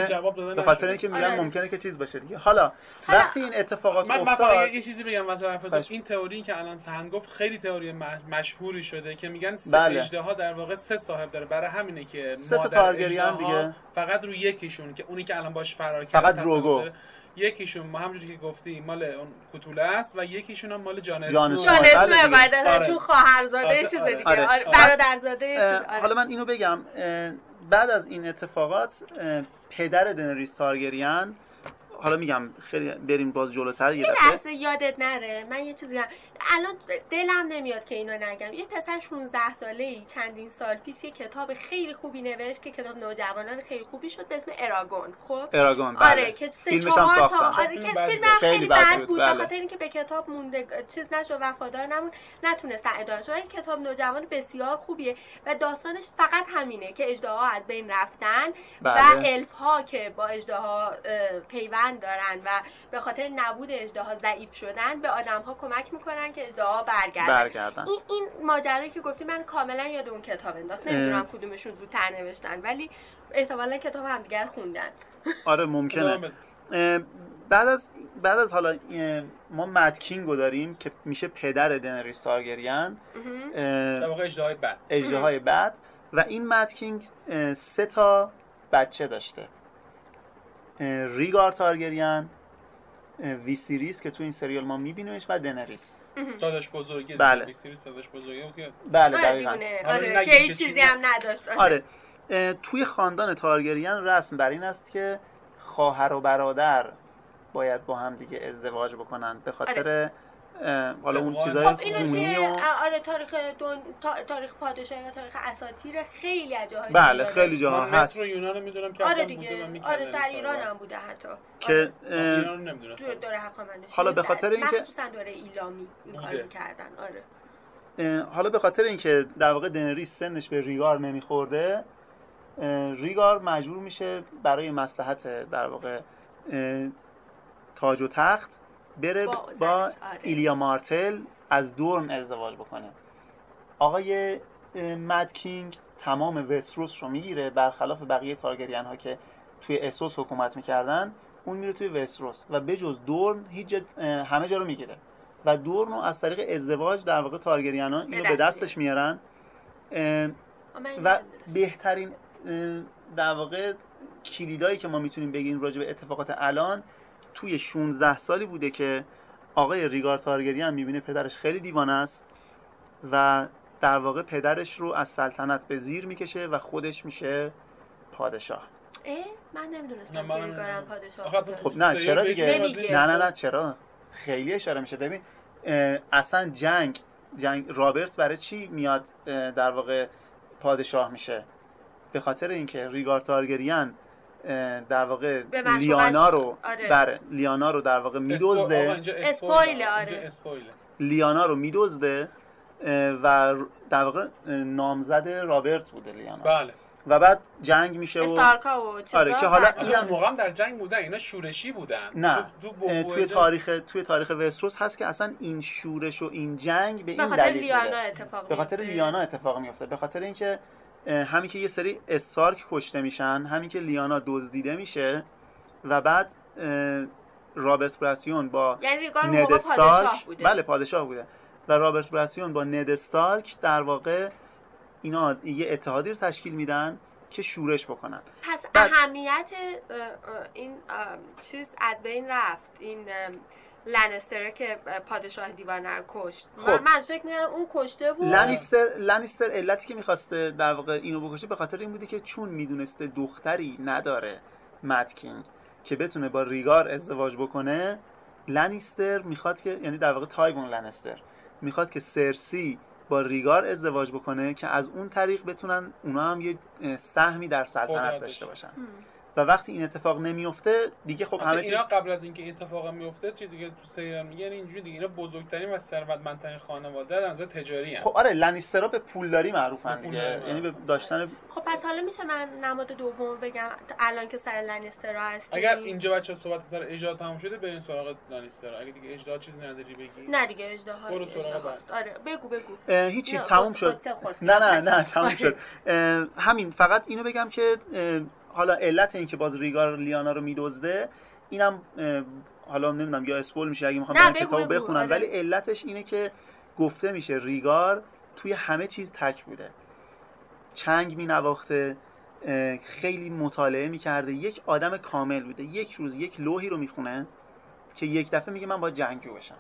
ممکنه که چیز باشه دیگه. حالا وقتی این اتفاقات افتاد، من یه چیزی بگم مثلا این تئوری که الان سهند گفت خیلی تئوری مشهوری شده که میگن اژدها در واقع 3 صاحب داره، برای همینه که 3 تا تارگریان دیگه فقط روی یکیشون که اونی که الان باش فرار کرده فقط دروگو، یکیشون ما همونجوری که گفتی مال اون کوتوله است و یکیشون هم مال جان اسنو بعد چون خواهرزاده چیز دیگه برادرزاده چیز. حالا من اینو بگم، بعد از این اتفاقات پدر دنریس تارگریان، حالا میگم خیلی بریم باز جلوتر یه لحظه یادت نره من یه چیزی الان دلم نمیاد که اینو نگم. یه پسر 16 ساله‌ای چندین سال پیش یه کتاب خیلی خوبی نوشت که کتاب نوجوانان خیلی خوبی شد به اسم اراگون. خب اراگون آره که 3-4 تا آره که فیلم خیلی بد بود به خاطر اینکه به کتاب مونده چیز نشد، وفادار نمون، نتونستن ادامه بده. این کتاب نوجوان بسیار خوبیه و داستانش فقط همینه که اژدها از بین رفتن و الف ها که با اژدها پیوند دارن و به خاطر نبود اژدها ضعیف شدن به آدم‌ها کمک میکنن که اژدها برگردن. این ماجرایی که گفتی من کاملا یاد اون کتاب انداخت. نمیدونم کدومشون زودتر نوشتن ولی احتمالاً کتاب همدیگر خوندن. آره ممکنه. بعد از حالا ما مد کینگو داریم که میشه پدر دنریس تارگریان، در واقع اژدهای بعد و این مد کینگ 3 تا بچه داشته: ریگار تارگریان، ویسیریس که تو این سریال ما میبینیمش و دنریس داداش بزرگه. بله. ویسیریس داداش بزرگه که بله دقیقاً. آره که هیچ چیزی هم نداشت. آره توی خاندان تارگریان رسم بر این است که خواهر و برادر باید با هم دیگه ازدواج بکنن به خاطر حالا اون چیزای خونی و آره تاریخ پادشاهی و تاریخ اساطیر خیلی جاهای بله خیلی جاها هست. مصر و یونان میدونم که آره دیگه آره در ایران هم بوده حتی که ایران نمیدونم دوره هخامنشی حالا به خاطر اینکه مخصوصا دوره ایلامی این کارو کردن. آره حالا به خاطر اینکه در واقع دنریس سنش به ریگار نمیخورده، ریگار مجبور میشه برای مصلحت در واقع تاج و تخت بره با ایلیا مارتل از دورن ازدواج بکنه. آقای مد کینگ تمام وستروس رو میگیره، برخلاف بقیه تارگریان ها که توی اسوس حکومت میکردن اون میره توی وستروس و بجز دورن هیچ همه جا رو میگیره و دورن رو از طریق ازدواج در واقع تارگریان ها اینو به دستش میارن و بهترین در واقع کلیدایی که ما میتونیم بگیم راجع به اتفاقات الان توی 16 سالی بوده که آقای ریگار تارگریان میبینه پدرش خیلی دیوانه است و در واقع پدرش رو از سلطنت به زیر میکشه و خودش میشه پادشاه. من نمیدونستم که ریگارم پادشاه بوده. خب نه چرا دیگه؟ نمیگه. نه چرا؟ خیلی اشاره میشه. ببین اصلا جنگ رابرت برای چی میاد در واقع پادشاه میشه؟ به خاطر اینکه ریگار تارگریان در واقع لیانا رو لیانا رو در واقع میدزده. لیانا رو میدزده و در واقع نامزد رابرت بوده لیانا. بله. و بعد جنگ میشه و استارکا و چیزا. آره که حالا این موقع هم در جنگ بودن، اینا شورشی بودن. نه توی تاریخ وستروس هست که اصلا این شورش و این جنگ به این دلیل به خاطر لیانا اتفاق میفته. به خاطر اینکه همین که یه سری استارک کشته میشن، همین که لیانا دزدیده میشه و بعد رابرت براسیون با ند استارک بله پادشاه بوده و رابرت براسیون با ند استارک در واقع اینا یه اتحادی رو تشکیل میدن که شورش بکنن. پس اهمیت این چیز از بین رفت، این لنستر که پادشاه دیوانه رو کشت. خب. من فکر می‌کنم اون کشته بود. لنستر علتی که می‌خواسته در واقع اینو بکشه به خاطر این بوده که چون میدونسته دختری نداره مد کینگ که بتونه با ریگار ازدواج بکنه، لنستر میخواد که یعنی در واقع تایوون لنستر میخواد که سرسی با ریگار ازدواج بکنه که از اون طریق بتونن اونا هم یه سهمی در سلطنت داشته باشن. و وقتی این اتفاق نمیفته دیگه خب همه چیز اینا قبل از اینکه این اتفاق میفته چیزی که تو سریال میگن اینجوری دیگه اینا بزرگترین و ثروتمندترین خانواده در نظر تجاری ان. خب آره لنیسترها به پولداری معروفن دیگه، یعنی به داشتن. خب پس حالا میشه من نماد دوم بگم الان که سر لنیسترها هستیم؟ اگر اینجا بچه‌ها صحبت سر اجداد تموم شده بریم سراغ لنیسترها. اگه دیگه اجداد چیزی نداری بگی؟ نه دیگه اجدادها برو سراغ بعد. آره بگو. هیچی تموم شد. نه تموم شد. همین فقط اینو بگم که حالا علت این که باز ریگار لیانا رو میدزده اینم حالا نمیدونم یا اسپول میشه اگه میخوام برم کتابو بخونم آره. ولی علتش اینه که گفته میشه ریگار توی همه چیز تک بوده، چنگ مینواخته، خیلی مطالعه میکرده، یک آدم کامل بوده. یک روز یک لوحی رو میخونه که یک دفعه میگه من باید جنگجو بشم.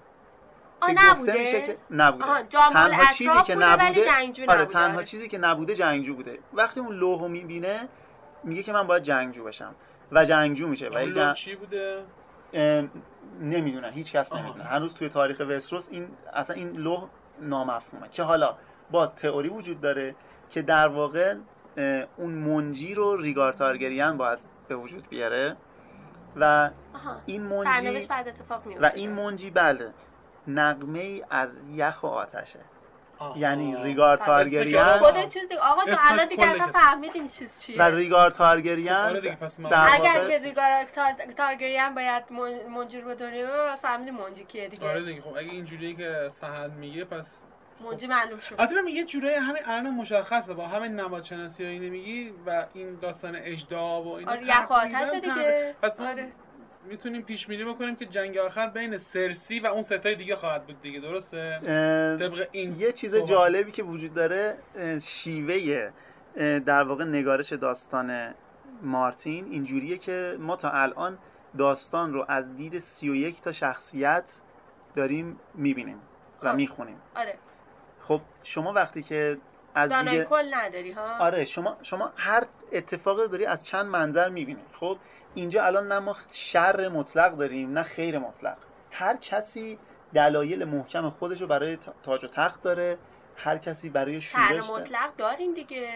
نبوده میشه که نبوده. تنها چیزی که نبوده آره تنها چیزی که نبوده جنگجو بوده. وقتی اون لوحو میبینه میگه که من باید جنگجو بشم و جنگجو میشه. و چی بوده؟ نمیدونه، هیچ کس نمیدونه. هنوز توی تاریخ وستروس این اصلا این لوح نامفهومه که حالا باز تئوری وجود داره که در واقع اون منجی رو ریگار تارگریان باید به وجود بیاره و این منجی بعد اتفاق میفته و این منجی بله نغمه‌ای از یخ و آتشه. یعنی ریگار تارگریان خود چیز دیگه آقا جان الان دیگه اصلا فهمیدیم چیز چیه. و ریگار تارگریان اگر که ریگار تارگریان باید منجی رو به دنیا بیاره پس فهمیدیم منجی کیه دیگه. آره دیگه. خب اگه اینجوریه که سهند میگه پس منجی معلوم شد. البته یه جورایی همین الان مشخصه با همین نمادشناسی و اینو میگی و این داستان اجدا و اینا یخ آتش دیگه. پس میتونیم پیش بینی بکنیم که جنگ آخر بین سرسی و اون ستای دیگه خواهد بود دیگه، درسته؟ طبق این یه چیز جالبی که وجود داره شیوه در واقع نگارش داستان مارتین اینجوریه که ما تا الان داستان رو از دید 31 تا شخصیت داریم میبینیم و میخونیم. آره. خب شما وقتی که از دید کل نداری ها؟ آره شما هر اتفاقی رو داری از چند منظر میبینی. خب اینجا الان نه ما شر مطلق داریم نه خیر مطلق. هر کسی دلایل محکم خودش رو برای تاج و تخت داره، هر کسی برای شورش شر مطلق داریم دیگه.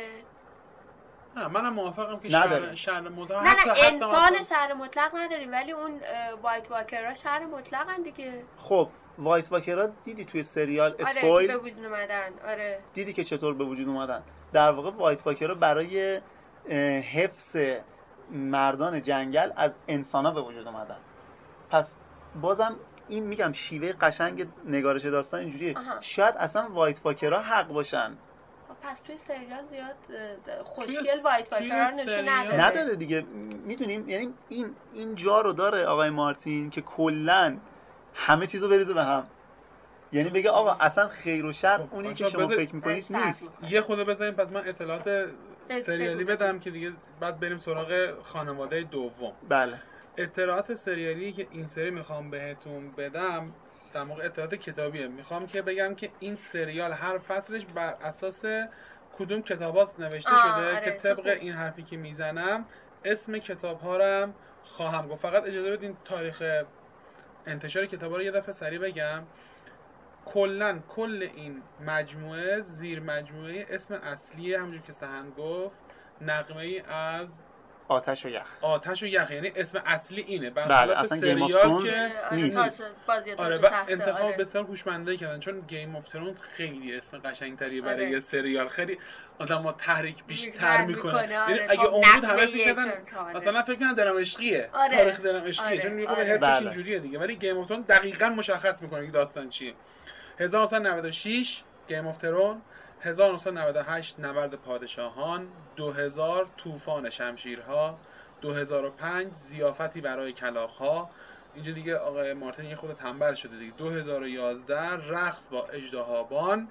نه منم موافقم که شر مطلق نه انسان شر مطلق نداریم ولی اون وایت واکرها شر مطلقن دیگه. خب وایت واکرها دیدی توی سریال اسپویل آره به وجود اومدن. آره دیدی که چطور به وجود اومدن. در واقع وایت واکرها برای حفظ مردان جنگل از انسانا به وجود اومدن. پس بازم این میگم شیوه قشنگ نگارش داستان اینجوریه. شاید اصلا وایت واکرها حق باشن. پس توی سریال زیاد خوشگل وایت واکرها نشون نداده دیگه. میدونیم یعنی این جا رو داره آقای مارتین که کلا همه چیزو بریزه به هم، یعنی بگه آقا اصلا خیر و شر اونی که شما فکر میکنید نیست. یه خود بزنیم پس من اطلاعات سریالی بدم که دیگه بعد بریم سراغ خانواده دوم. بله. اطلاعات سریالی که این سری میخوام بهتون بدم در واقع اطلاعات کتابیه. میخوام که بگم که این سریال هر فصلش بر اساس کدوم کتابات نوشته شده که طبق این حرفی که میزنم اسم کتاب‌ها رو هم خواهم گفت. فقط اجازه بدین تاریخ انتشار کتاب‌ها رو یه دفعه سریع بگم. کل این مجموعه زیر مجموعه اسم اصلی همونجور که سهند گفت نغمه‌ای از آتش و یخ، یعنی اسم اصلی اینه. بله اصلا گیم اف ترونز نیست. آره و انتخاب بسیار هوشمندانه کردن چون گیم اف ترونز خیلی اسم قشنگ‌تری برای یه سریال، خیلی آدمو تحریک بیشتر میکنه. یعنی اگه اون بود همه فکر کردن مثلا فکر کنن درام عشقیه، تاریخ درام عشقیه چون میگه حرفش اینجوریه دیگه، ولی گیم اف ترونز دقیقاً مشخص میکنه که داستان چیه. 1996 گیم اف ترون، 1998 نبرد پادشاهان، 2000 طوفان شمشیرها، 2005 ضیافتی برای کلاغ‌ها. اینجا دیگه آقای مارتین یه خود تنبل شده دیگه. 2011 رقص با اژدهابان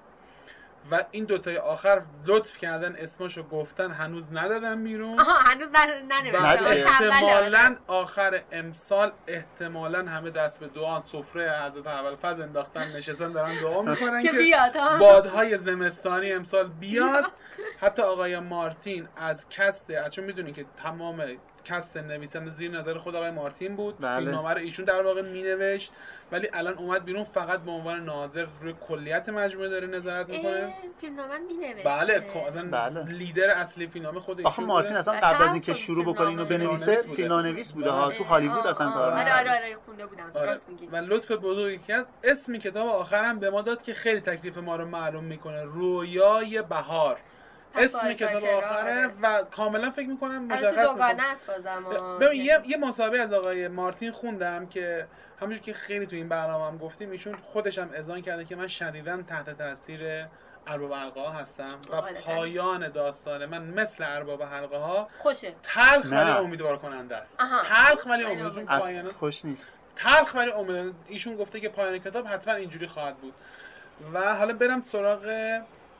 و این دوتای آخر لطف کردن اسمشو گفتن هنوز ندادن بیرون. هنوز ننوشتن. احتمالاً آخر امسال احتمالاً همه دست به دعا سفره حضرت اولفضل انداختن نشستن دارن دعا میکنن که بادهای زمستانی امسال بیاد. حتی آقای مارتین از چون میدونین که تمام کست نویسنده زیر نظر خود آقای مارتین بود. فیلمنامه رو ایشون در واقع مینوشت ولی الان اومد بیرون فقط به عنوان ناظر روی کلیت مجموعه داره نظارت میکنه. فیلمنامه مینوشت. بله اصلا لیدر اصلی فیلمنامه خود ایشون. آخه مارتین اصلا قبل از اینکه شروع بکنه اینو بنویسه فیلمنامه‌نویس بوده ها، تو هالیوود اصلا کار می‌کرد. آره خونده بودم. راست میگی. و لطف بزرگی که اسم کتاب آخرم به ما داد که خیلی تکلیف ما رو معلوم میکنه. رویای بهار اسم کتاب آخره و کاملا فکر میکنم مشخص میکنم. ببین یه مصاحبه از آقای مارتین خوندم که همونجور که خیلی تو این برنامه هم گفتیم ایشون خودش هم اذعان کرده که من شدیداً تحت تاثیر ارباب حلقه ها هستم و پایان داستان من مثل ارباب حلقه ها تلخ ولی امیدوار کننده است. تلخ ولی امیدوار خوش نیست. تلخ ولی امیدوار. ایشون گفته که پایان کتاب حتما اینجوری خواهد بود. و حالا برم سراغ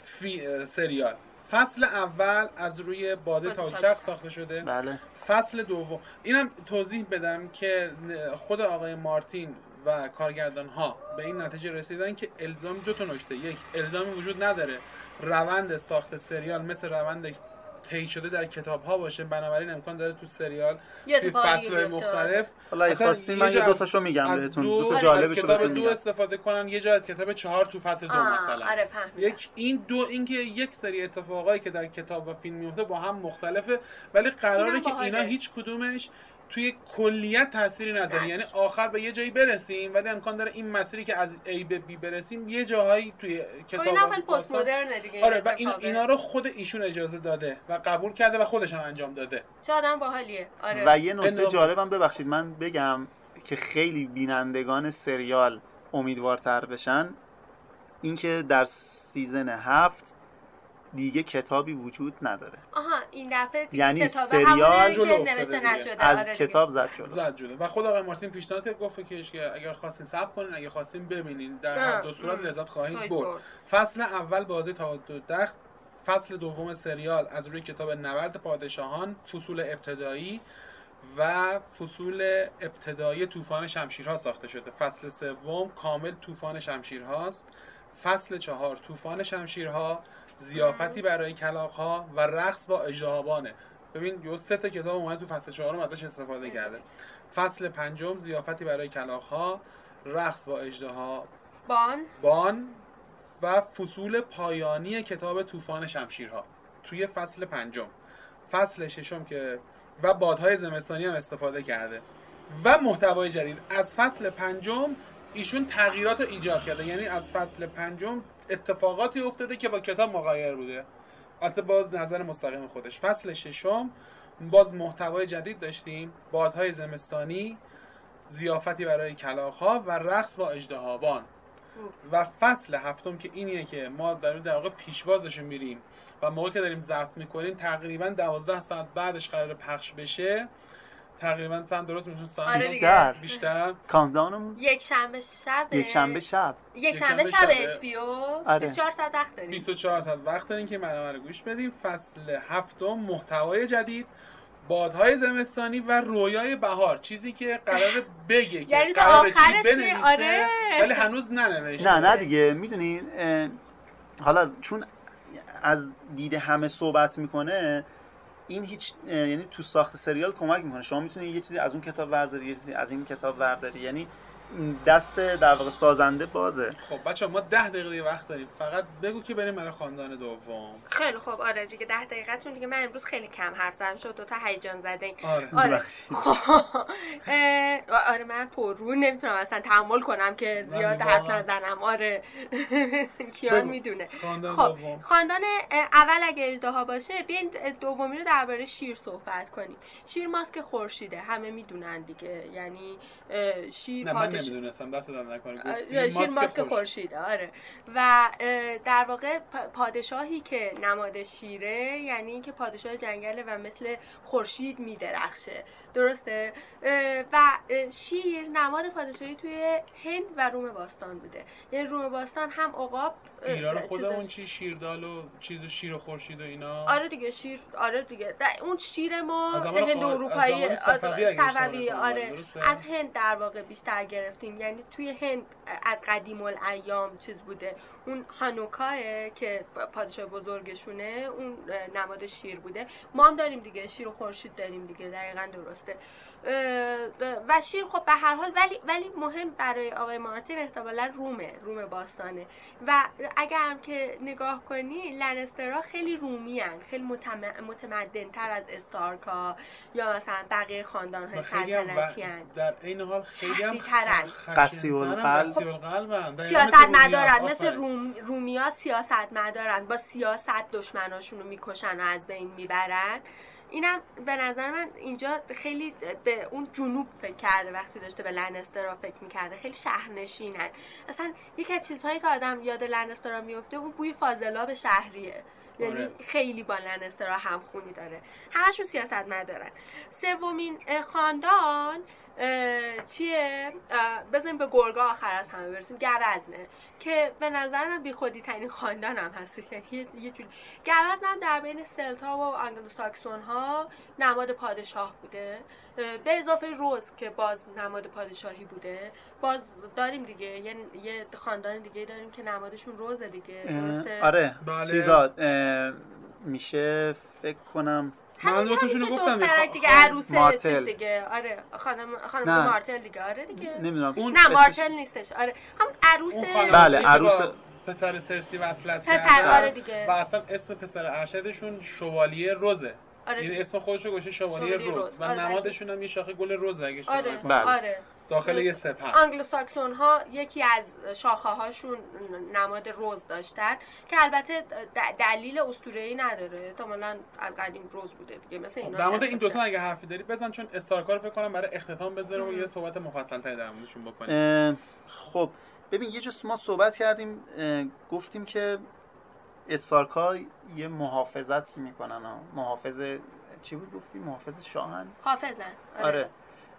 سریال. فصل اول از روی بازی تاجچرخ ساخته شده. بله. فصل دوم اینم توضیح بدم که خود آقای مارتین و کارگردان ها به این نتیجه رسیدن که الزام دو تا نکته. یک، الزامی وجود نداره روند ساخت سریال مثل روند طی شده در کتاب ها باشه، بنابراین امکان داره تو سریال توی فصل‌های مختلف حالا خواستین من یه دو تاشو میگم بهتون، دو تا جالبشو بهتون میگم. دو استفاده کنن، یه جا از کتاب 4 تو فصل 2 مثلا. آره اینکه یک سری اتفاقایی که در کتاب و فیلم میفته با هم مختلفه ولی قراره که اینا هیچ کدومش توی کلیت تأثیری نداره. یعنی آخر به یه جایی برسیم ولی امکان داره این مسیری که از A به B برسیم یه جاهایی توی کتاب اینا پست مدرن دیگه. آره و اینا رو خود ایشون اجازه داده و قبول کرده و خودش هم انجام داده. چه آدم باحالیه. آره. و یه نکته جالبم ببخشید من بگم که خیلی بینندگان سریال امیدوارتر بشن، اینکه در سیزن 7 دیگه کتابی وجود نداره. این دفعه یعنی سریال نوشته نشده از کتاب زد شده و خود آقای مارتین پیشنهاد گفت که اگر خواستین صبر کنین، اگر خواستین ببینین، در هر دو صورت لذت خواهید برد. فصل اول بازی تعادل تخت، فصل دوم سریال از روی کتاب نبرد پادشاهان، فصول ابتدایی و فصول ابتدایی طوفان شمشیرها ساخته شده. فصل سوم کامل طوفان شمشیرهاست. فصل 4 طوفان شمشیرها، ضیافتی برای کلاغ‌ها و رقص با اژدهابانه. ببین یه 3 تا کتاب اومد تو فصل 4 ازش استفاده کرده. فصل 5 ضیافتی برای کلاغ‌ها، رقص با اژدهابان و فصول پایانی کتاب طوفان شمشیرها توی فصل 5. فصل 6 که و بادهای زمستانی هم استفاده کرده و محتوای جدید. از فصل 5 ایشون تغییرات ایجاد کرده، یعنی از فصل 5 اتفاقاتی افتاده که با کتاب مغایر بوده، البته باز نظر مستقیم خودش. فصل 6 باز محتوای جدید داشتیم، بادهای زمستانی، ضیافتی برای کلاغ‌ها و رقص با اژدهابان. و فصل 7 که اینیه که ما در واقع پیشوازش میریم و موقعی که داریم ضبط میکنیم تقریبا 12 ساعت بعدش قرار پخش بشه. تقریبا سن درست میتونه ساعت آره بیشتر کاندانمون یک شنبه شب اچ پی او 24 ساعت وقت داریم. 24 ساعت وقت داریم که برنامه رو گوش بدیم. فصل 7 محتوای جدید، بادهای زمستانی و رویای بهار، چیزی که قراره بگه که یعنی تا قراره آخرش چی بنویسه آره. ولی هنوز ننوشته. نه دیگه میدونین حالا چون از دید همه صحبت میکنه، این هیچ یعنی تو ساخت سریال کمک میکنه. شما میتونید یه چیزی از اون کتاب ورداری، یه چیزی از این کتاب ورداری، یعنی دست در واقع سازنده بازه. خب بچه‌ها ما 10 دقیقه وقت داریم، فقط بگو که بریم برای خاندان دوم. خیلی خوب. آره دیگه 10 دقیقه تون دیگه. من امروز خیلی کم حرف زدم، شد دوتا هیجان زده. آره. آره من پررو نمیتونم اصلا تحمل کنم که زیاد حرف نزنم. آره کیان میدونه. خب خاندان اول اگه اژدها باشه، بیاین دومی رو درباره شیر صحبت کنیم. شیر ماسک خورشیده، همه میدونن دیگه، یعنی شیر نمیدونستم، دست دادم نکنه. شیر ماسک خورشید. آره. و در واقع پادشاهی که نماد شیره، یعنی اینکه پادشاه جنگله و مثل خورشید میدرخشه، درسته؟ و شیر نماد پادشاهی توی هند و روم باستان بوده. یعنی روم باستان هم عقاب، ایران خودمون چی شیردال و چیز شیر و خورشید و اینا. آره دیگه شیر، آره دیگه اون شیر ما هند اروپایی صفوی، آره از هند در واقع بیشتر گرفتیم. یعنی توی هند از قدیم الایام چیز بوده، اون هانوکاه که پادشاه بزرگشونه، اون نماد شیر بوده. ما هم داریم دیگه، شیر و خورشید داریم دیگه، دقیقاً درسته. و شیر خب به هر حال ولی مهم برای آقای مارتین احتمالاً روم باستانه. و اگر هم که نگاه کنی لنسترها خیلی رومی هن، خیلی متمدن تر از استارکا یا مثلا بقیه خاندان‌های سلطنتی هن. در این حال خیلی هم قسی القلب، سیاست مدارن، مثل رومیا سیاست مدارن، با سیاست دشمناشون رو میکشن و از بین میبرن. اینم به نظر من اینجا خیلی به اون جنوب فکر کرده وقتی داشته به لنسترها فکر میکرده. خیلی شهرنشینن. اصلا یکی از چیزهایی که آدم یاد لنسترها میفته اون بوی فاضلاب شهریه. یعنی خیلی با لنسترها همخونی داره، همشون سیاست مدارن. سومین خاندان چیه؟ بذاریم به گرگا آخر از همه برسیم. گوزنه که به نظر من بی خودی ترین خاندان هم هستش. یعنی یه جوری گوزن هم در بین سلتا و آنگلوساکسون ها نماد پادشاه بوده، به اضافه روز که باز نماد پادشاهی بوده. باز داریم دیگه یه خاندان دیگه داریم که نمادشون روزه دیگه، درسته؟ آره چیزا میشه فکر کنم من دوتاشونو گفتم دیگه، عروسه چیز دیگه. آره خانم مارتل دیگه. آره دیگه نمیدونم نه مارتل نیستش. آره هم عروسه. بله عروس پسر سرسی وصلت کرده. آره دیگه. و اصلا اسم پسر ارشدشون شوالیه روزه. آره این اسم خودشو گوشه شوالیه روز و نمادشون هم یه شاخه گل روز اگه اشتباه نکنم. آره داخل یه سپر. آنگلوساکسون ها یکی از شاخه هاشون نماد روز داشتن که البته دلیل اسطوره‌ای نداره، احتمالاً از قدیم روز بوده دیگه. مثلا اینا در مورد این دوتا اگه حرفی دارید بزن، چون استارکا رو فکر کنم برای اختتام بذاریم و یه صحبت مفصل‌تری در موردشون بکنیم. خب ببین یه جور ما صحبت کردیم، گفتیم که استارکا یه محافظتی میکنن. محافظ چی بود گفتیم؟ محافظ شاهن؟ حافظن. آره.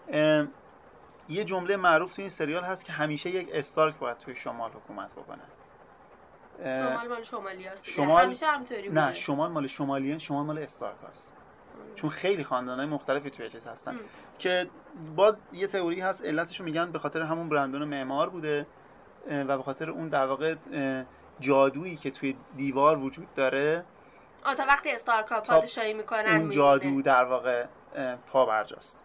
یه جمله معروف تو این سریال هست که همیشه یک استارک باید توی شمال حکومت بکنه. شمال مال شمالیاست. همیشه همینطوری بوده. نه شمال مال شمالیان، شمال مال استارک هست. چون خیلی خاندان‌های مختلفی توی چیز هستن که باز یه تئوری هست علتشو میگن به خاطر همون برندون معمار بوده و به خاطر اون در واقع جادویی که توی دیوار وجود داره. تا وقتی استارکا پادشاهی میکنن اون جادو در واقع پا برجاست.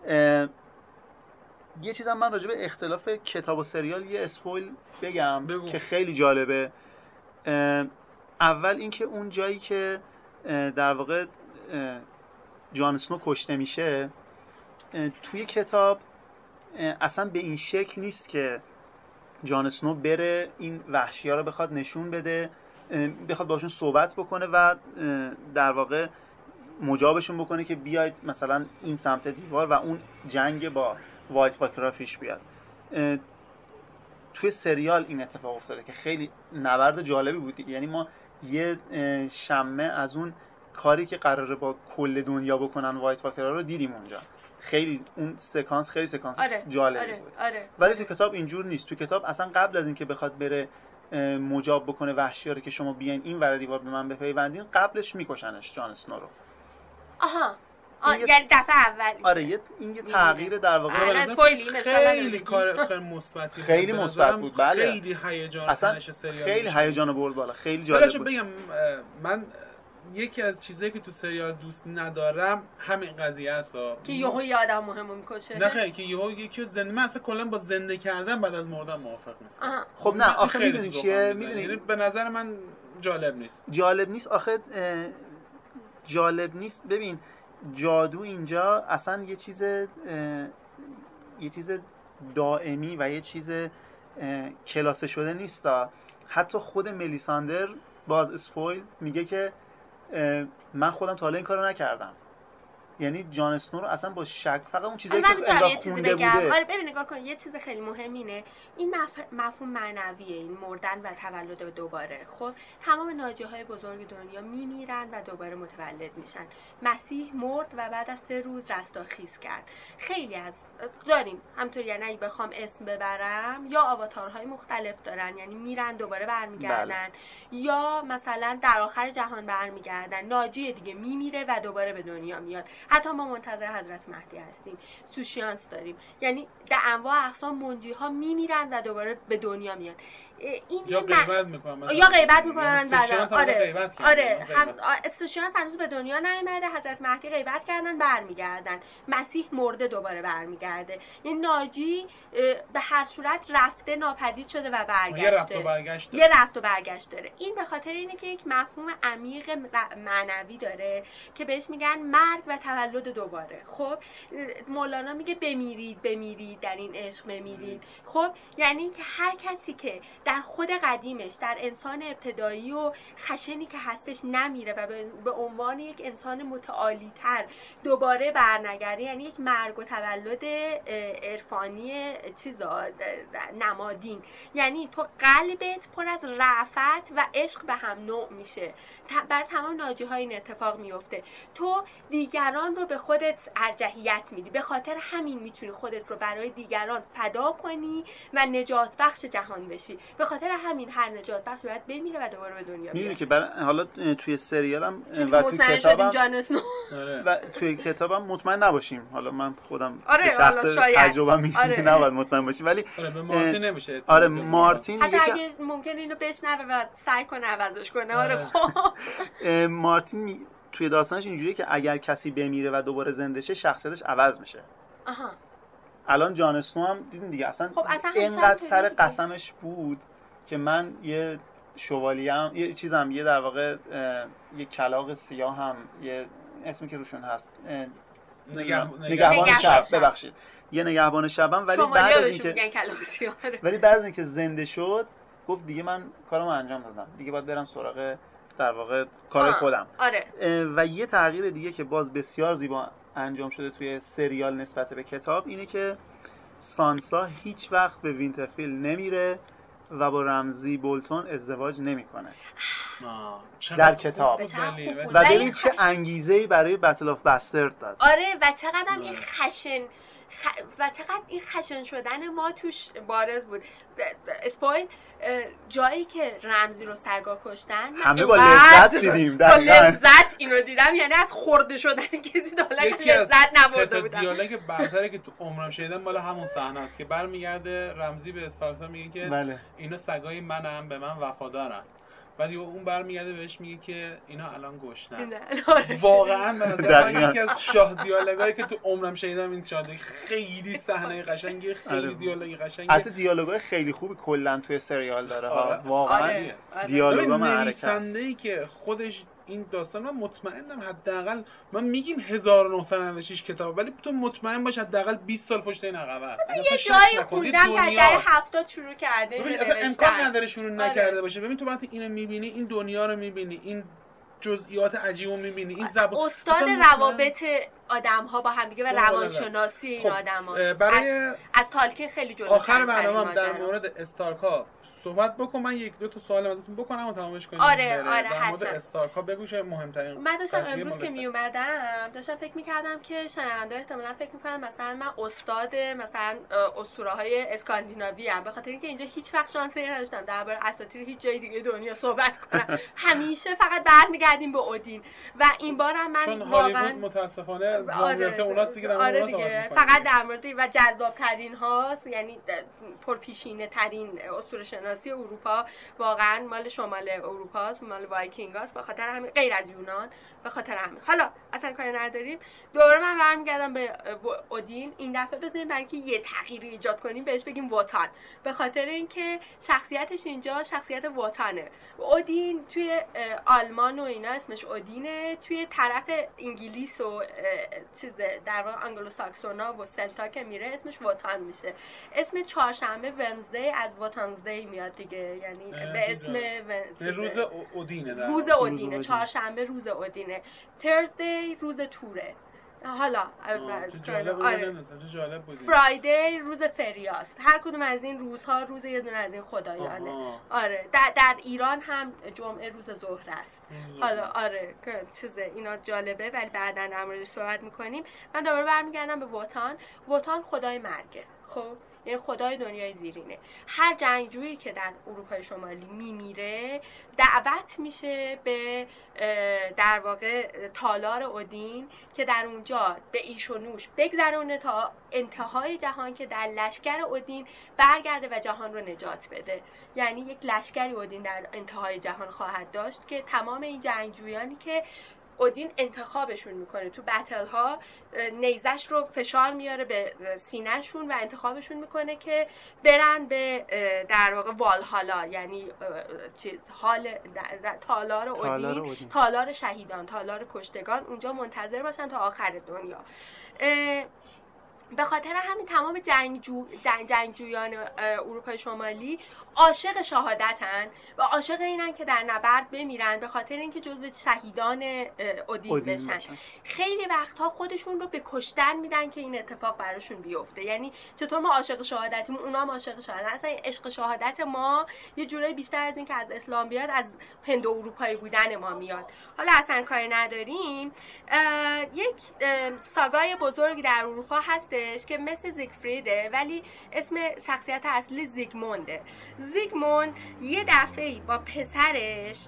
یه چیزم من راجع به اختلاف کتاب و سریال یه اسپویل بگم که خیلی جالبه. اول اینکه اون جایی که در واقع جان اسنو کشته میشه توی کتاب اصلا به این شکل نیست که جان اسنو بره این وحشی‌ها رو بخواد نشون بده، بخواد باشون صحبت بکنه و در واقع مجابشون بکنه که بیاید مثلا این سمت دیوار و اون جنگ با وایت واکرها پیش بیاد. توی سریال این اتفاق افتاده که خیلی نبرد جالبی بود. یعنی ما یه شمه از اون کاری که قراره با کل دنیا بکنن وایت واکرها رو دیدیم اونجا. خیلی اون سکانس خیلی سکانس جالبی بود. آره. ولی تو کتاب اینجور نیست. تو کتاب اصلا قبل از اینکه بخواد بره مجاب بکنه وحشی‌ها رو که شما بیاین این ور دیوار به من بپیوندین، قبلش میکشنش جان اسنو رو. یعنی دفعه اول. آره این یه تغییر در واقع خیلی کار خیلی مثبتی، خیلی مثبت بود. بله خیلی هیجان تنش سریال، خیلی هیجان برد بالا، خیلی جالب بود. بگم من یکی از چیزایی که تو سریال دوست ندارم همین قضیه است که یهو یه آدم مهمو میکشه. نه خیلی که یهو یکی زنده، من اصلا کلا با زنده کردن بعد از مردن موافق نیستم. خب نه آخه میدونی چیه؟ میدونی به نظر من جالب نیست آخه جالب نیست. ببین جادو اینجا اصلا یه چیز دائمی و یه چیز کلاسه شده نیستا. حتی خود ملیساندر باز اسپویل میگه که من خودم تا حالا این کارو نکردم. یعنی جان اسنو رو اصلا با شک فقط اون چیزایی که انگار خونده بوده. آره ببین نگاه کن، یه چیز خیلی مهم اینه، این مفهوم معنویه، این مردن و تولد دوباره. خب تمام ناجی‌های بزرگ دنیا میمیرن و دوباره متولد میشن. مسیح مرد و بعد از 3 روز رستاخیز کرد. خیلی از داریم همطور، یعنی اگه بخوام اسم ببرم، یا آواتارهای مختلف دارن، یعنی میرن دوباره برمیگردن، یا مثلا در آخر جهان برمیگردن، ناجی دیگه میمیره و دوباره به دنیا میاد. حتی ما منتظر حضرت مهدی هستیم. سوشیانس داریم، یعنی در انواع اقسام منجی ها میمیرن و دوباره به دنیا میان. این یا غیبت میکنن یا غیبت میکنن بعد. آره هم سوشیانس هنوز به دنیا نیومده، حضرت مهدی غیبت کردن برمیگردن، مسیح مرده دوباره برمیگرده. یعنی ناجی به هر صورت رفته ناپدید شده و برگشته، یه رفت و برگشت داره. این به خاطر اینه که یک مفهوم عمیق معنوی داره که بهش میگن مرگ و تولد دوباره. خب مولانا میگه بمیرید در این عشق بمیرید. خب یعنی که هر کسی که در خود قدیمش، در انسان ابتدایی و خشنی که هستش نمیره و به عنوان یک انسان متعالی تر دوباره برنگرده، یعنی یک مرگ و تولد عرفانی نمادین. یعنی تو قلبت پر از رأفت و عشق به هم نوع میشه. بر تمام ناجی ها این اتفاق میفته. تو دیگران رو به خودت ارجحیت میدی، به خاطر همین میتونی خودت رو برای دیگران فدا کنی و نجات بخش جهان بشی. به خاطر همین هر نجات بخش باید بمیره و دوباره به دنیا بیاد. میدونی که حالا توی سریالم و توی کتابم و توی کتابم مطمئن نباشیم، حالا من خودم به شخص تجربه‌ام میگم که نباید مطمئن باشیم، ولی به مارتین نمیشه. آره مارتین حتی اگه ممکنه اینو بشنوه و سعی کنه عوضش کنه. آره خب مارتین توی داستانش اینجوریه که اگر کسی بمیره و دوباره زنده شه شخصیتش عوض میشه. الان جان اسنو هم دیدین دیگه، اصلا اینقدر سر قسمش بود که من یه شوالیم، یه چیزم، یه در واقع یه کلاغ سیاه هم، یه اسمی که روشون هست، نگهبان شب، ببخشید، یه نگهبان شبم، ولی بعد از اینکه زنده شد گفت دیگه من کارمو انجام دادم، دیگه باید برم سراغ در واقع کار خودم. آره. و یه تغییر دیگه که باز بسیار زیبا انجام شده توی سریال نسبت به کتاب اینه که سانسا هیچ وقت به وینترفیل نمیره و با رمزی بولتون ازدواج نمیکنه در کتاب. و ببین چه انگیزه‌ای برای بتل آف باسترد داد. آره و چقدر این خشن شدن ما توش بارز بود. اسپویل جایی که رمزی رو سگا کشتن همه با لذت دیدیم. با لذت اینو دیدم، یعنی از خورده شدن کسی تا حالا لذت نبرده بودم. دیالوگ برتری که تو عمرم شنیدم مال همون صحنه است که برمیگرده رمزی به اسپارتا میگه که بله. اینا سگای منم، به من وفادارن. بعد اون برمیگرده بهش میگه که اینا الان گشنن. واقعا به نظر من یکی از شاه دیالوگایی که تو عمرم شنیدم این شده. خیلی صحنه قشنگه، خیلی دیالوگ قشنگه. البته دیالوگای خیلی خوبی کلا توی سریال داره ها. واقعا دیالوگا معرکه است. نویسنده‌ای که خودش این داستان، من مطمئنم حداقل من میگیم 1996 کتاب، ولی تو مطمئن باش حداقل 20 سال پشت این عقبه است. یه جایی خوندم که در 70 شروع کرده نوشتن. امکان نداره شروع نکرده باشه. ببین تو وقتی اینو میبینی، این دنیا رو میبینی، این جزئیات عجیبو میبینی، این زبان استاد روابط آدم‌ها با هم دیگه و روانشناسی این آدم‌ها. برای از تالکین خیلی جلوتر. آخر برنامه در مورد استارکا صحبت بکن، من یک دو تا سوال ازتون بکنم و تمامش کنیم. آره در مورد حتما. استارکا بگو چه مهمترین. من داشتم امروز که می اومدم داشتم فکر می‌کردم که شنونده احتمالاً فکر می‌کنن مثلا من استاد مثلا اسطوره‌های اسکاندیناوی ام، به خاطر اینکه اینجا هیچ وقت شانسی نداشتم درباره اساطیر هیچ جای دیگه دنیا صحبت کنم. همیشه فقط برمیگردیم به اودین و این بارم من چون واقعا هالیوود متاسفانه جمهوریت اوناست دیگه، آره دیگه فقط در مورد و جذاب‌ترین هاست، یعنی پرپیشینه‌ترین اسطوره‌شناسی اروپا واقعا مال شمال اروپاست، مال وایکینگاست، به خاطر همین غیر از یونان، به خاطر همین. حالا اصلا کاری نداریم، دوباره من برمیگردم به اودین. این دفعه بزنیم برای اینکه یه تغییری ایجاد کنیم بهش بگیم ووتان، به خاطر اینکه شخصیتش اینجا شخصیت ووتانه. اودین توی آلمان و اینا اسمش اودینه، توی طرف انگلیس و چیز در واقع آنگلو ساکسونا و سلتا که میره اسمش ووتان میشه. اسم چهارشنبه ونزدی از ووتانزدی میاد دیگه، یعنی به اسم روز اودینه، روز اودینه، چهارشنبه روز اودینه، ترزدی روز توره. حالا جالب بود. فرایدی روز فریاست. هر کدوم از این روزها روز یه دونه از این خدایانه. آره در ایران هم جمعه روز ظهر است. حالا آره چیزه اینا جالبه ولی بعداً در موردش صحبت می‌کنیم. من دوباره برمیگردم به ووتان. ووتان خدای مرگه. خب یعنی خدای دنیای زیرینه. هر جنگجویی که در اروپای شمالی میمیره دعوت میشه به در واقع تالار اودین که در اونجا به ایش و نوش بگذرونه تا انتهای جهان که در لشکر اودین برگرده و جهان رو نجات بده. یعنی یک لشکری اودین در انتهای جهان خواهد داشت که تمام این جنگجویانی که اودین انتخابشون میکنه تو بتل ها، نیزش رو فشار میاره به سینهشون و انتخابشون میکنه که برن به در واقع والهالا، یعنی چیز حال تالار اودین، تالار شهیدان، تالار کشتگان، اونجا منتظر باشن تا آخر دنیا. به خاطر همین تمام جنگجویان اروپای شمالی عاشق شهادتن و عاشق اینن که در نبرد بمیرن به خاطر اینکه جزو شهیدان اودین بشن. خیلی وقتها خودشون رو به کشتن میدن که این اتفاق براشون بیفته. یعنی چطور ما عاشق شهادتیم اونها هم عاشق شهادت. اصلا عشق شهادت ما یه جورایی بیشتر از این که از اسلام بیاد از هند و اروپایی بودن ما میاد. حالا اصلا کاری نداریم. یک ساگای بزرگ در اروپا هستش که مثل زیگفریده ولی اسم شخصیت اصلی زیگمونده. زیگموند یه دفعه با پسرش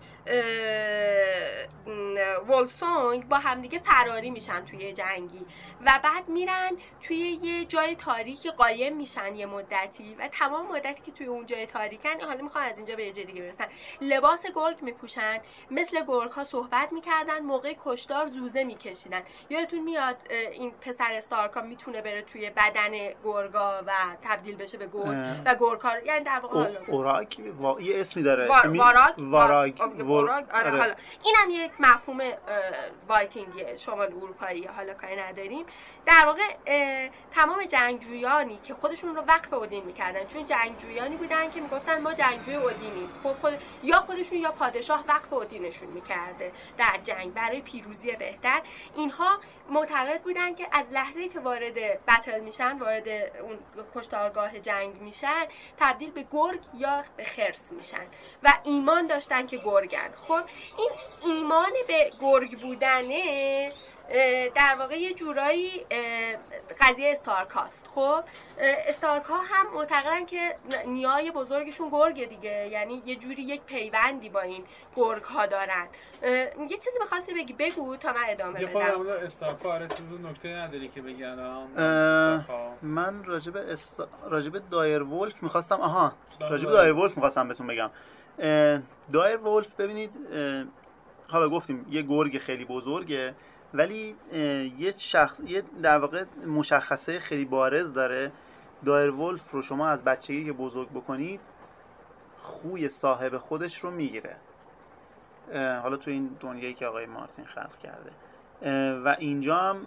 ولسونگ با همدیگه فراری میشن توی جنگی و بعد میرن توی یه جای تاریک قایم میشن یه مدتی و تمام مدتی که توی اون جای تاریکن، حالا میخوام از اینجا به یه جای دیگه برسن، لباس گرگ میپوشن، مثل گرگ ها صحبت میکردن، موقع کشتار زوزه میکشیدن. یادتون میاد این پسر استارکا میتونه بره توی بدن گرگا و تبدیل بشه به گرگ و گرگا، یعنی در واقع اوراک یه اسمی داره، واراگ. آره حالا اینم یک مفهوم وایکینگی شمال اروپایی، حالا کاری نداریم. در واقع تمام جنگجویانی که خودشون رو وقف اودین میکردن، چون جنگجویانی بودن که میگفتن ما جنگجوی اودینیم، خب یا خودشون یا پادشاه وقف اودینشون میکرده در جنگ برای پیروزی بهتر. اینها معتقد بودن که از لحظه‌ای که وارد بتل میشن، وارد اون کشتارگاه جنگ میشن، تبدیل به گرگ یا به خرس میشن و ایمان داشتن که گرگن. خب این ایمان به گرگ بودنه در واقع یه جورایی قضیه استارکاست. خب استارکا هم معتقدن که نیای بزرگشون گرگه دیگه، یعنی یه جوری یک پیوندی با این گرگ ها دارن. یه چیزی بخواستی بگی بگو تا من ادامه بدم. یه خود استارکا آره تو نکته نداری که بگم؟ من راجب دایر ولف میخواستم دایر ولف میخواستم بهتون بگم. دایر ولف ببینید، حالا گفتیم یه گرگ خیلی بزرگه ولی یه در واقع مشخصه خیلی بارز داره. دایر ولف رو شما از بچگی که بزرگ بکنید خوی صاحب خودش رو میگیره. حالا تو این دنیایی که آقای مارتین خلق کرده و اینجا هم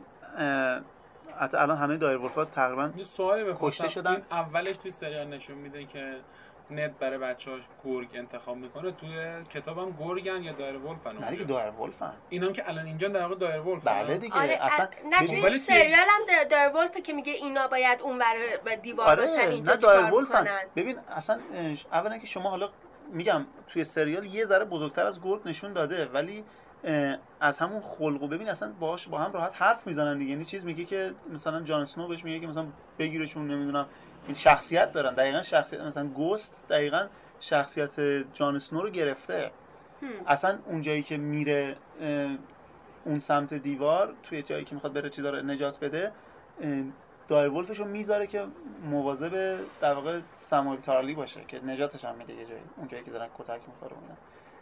حتی الان همه دایر ولف‌ها تقریبا یه سوالی کشته شدن. این اولش توی سریال نشون میده که ند برای بچه‌هاش گرگ انتخاب میکنه، توی کتابم گرگن یا دایرولفن. نه دیگه دایرولفن. اینام که الان اینجا در واقع دایرولف. بله دیگه. آره اصلا نه توی سریال هم دایرولف که میگه اینا باید اونور دیوار آره باشن، اینجا نه چیکار دایرولفن. میکنن؟ ببین اصلا اولا که شما حالا میگم توی سریال یه ذره بزرگتر از گرگ نشون داده، ولی از همون خلقو ببین اصلا باهاش با هم راحت حرف میزنن دیگه. یعنی چیز میگه که مثلا جان اسنو بهش میگه که مثلا بگیرشون، نمیدونم این شخصیت دارن، دقیقاً شخصیت مثلا گوست دقیقاً شخصیت جان اسنو رو گرفته. اصلا اون جایی که میره اون سمت دیوار، توی جایی که میخواد بره چیزا رو نجات بده، دایرولفش رو میذاره که مواظب در واقع ساموئل تارلی باشه که نجاتش هم میده یه جایی، اون جایی که دارن کتک میخوره اینا.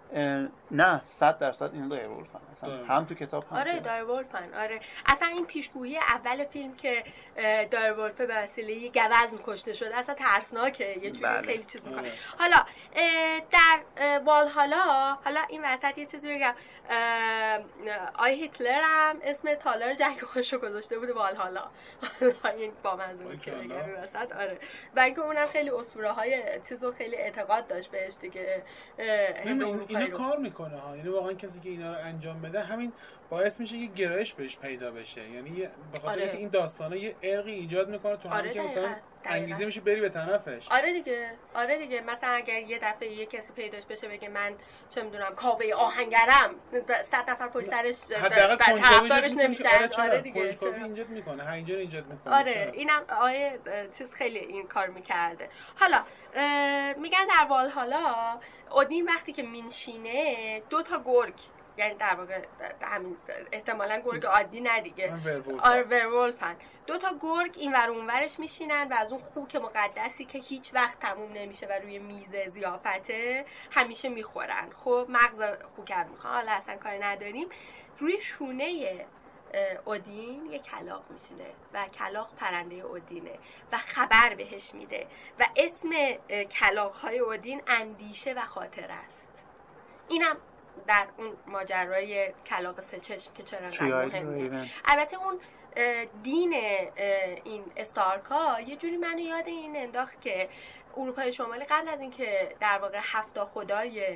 نه 100% این دایرولفن اصلا هم تو کتاب هم آره دایرولفن. آره اصلا این پیشگویی اول فیلم که دایرولف به وسیله گوزن کشته شده اصلا ترسناکه، یه جوری بله. خیلی چیز میکنه. حالا در والهالا، حالا این وسط یه چیزی بگم، آی هیتلر هم اسم تالار جنگ خودش رو گذاشته بود والهالا. این با منظور که بگم وسط. آره برای که اونم خیلی اسطوره های چیزو خیلی اعتقاد داشت بهش دیگه. اینا کار میکنه ها، یعنی واقعا کسی که اینا رو انجام بده همین باعث میشه یه گرایش بهش پیدا بشه، یعنی به خاطر اینکه این داستانا یه ارقی ایجاد میکنه تو همین که مثلا انگیزه میشه بری به طرفش. آره دیگه مثلا اگر یه دفعه یه کسی پیداش بشه بگه من چه میدونم کاوه آهنگرم، 100 نفر پشت سرش طرفدارش نمیشن. آره دیگه اینجا میکنه، ها اینجا ایجاد میکنه. آره اینم آیه چیز خیلی این کار میکرده. حالا میگن در والهالا اودین وقتی که مینشینه 2 تا گرگ، یعنی در واقع همین احتمالاً گرگ عادی نه دیگه، آره ورولفن، 2 تا گرگ این ور اون ورش میشینن و از اون خوک مقدسی که هیچ وقت تموم نمیشه و روی میز ضیافته همیشه میخورن. خب مغز خوک هم میخوان، حالا اصلا کاری نداریم. روی شونه اودین یک کلاغ میشینه و کلاغ پرنده اودینه و خبر بهش میده و اسم کلاغ‌های اودین اندیشه و خاطر است. اینم در اون ماجرای کلاغ سه چشم که چرا مهمه. البته اون دین این استارکا یه جوری منو یاد این انداخت که اروپای شمالی قبل از اینکه در واقع 7 خدای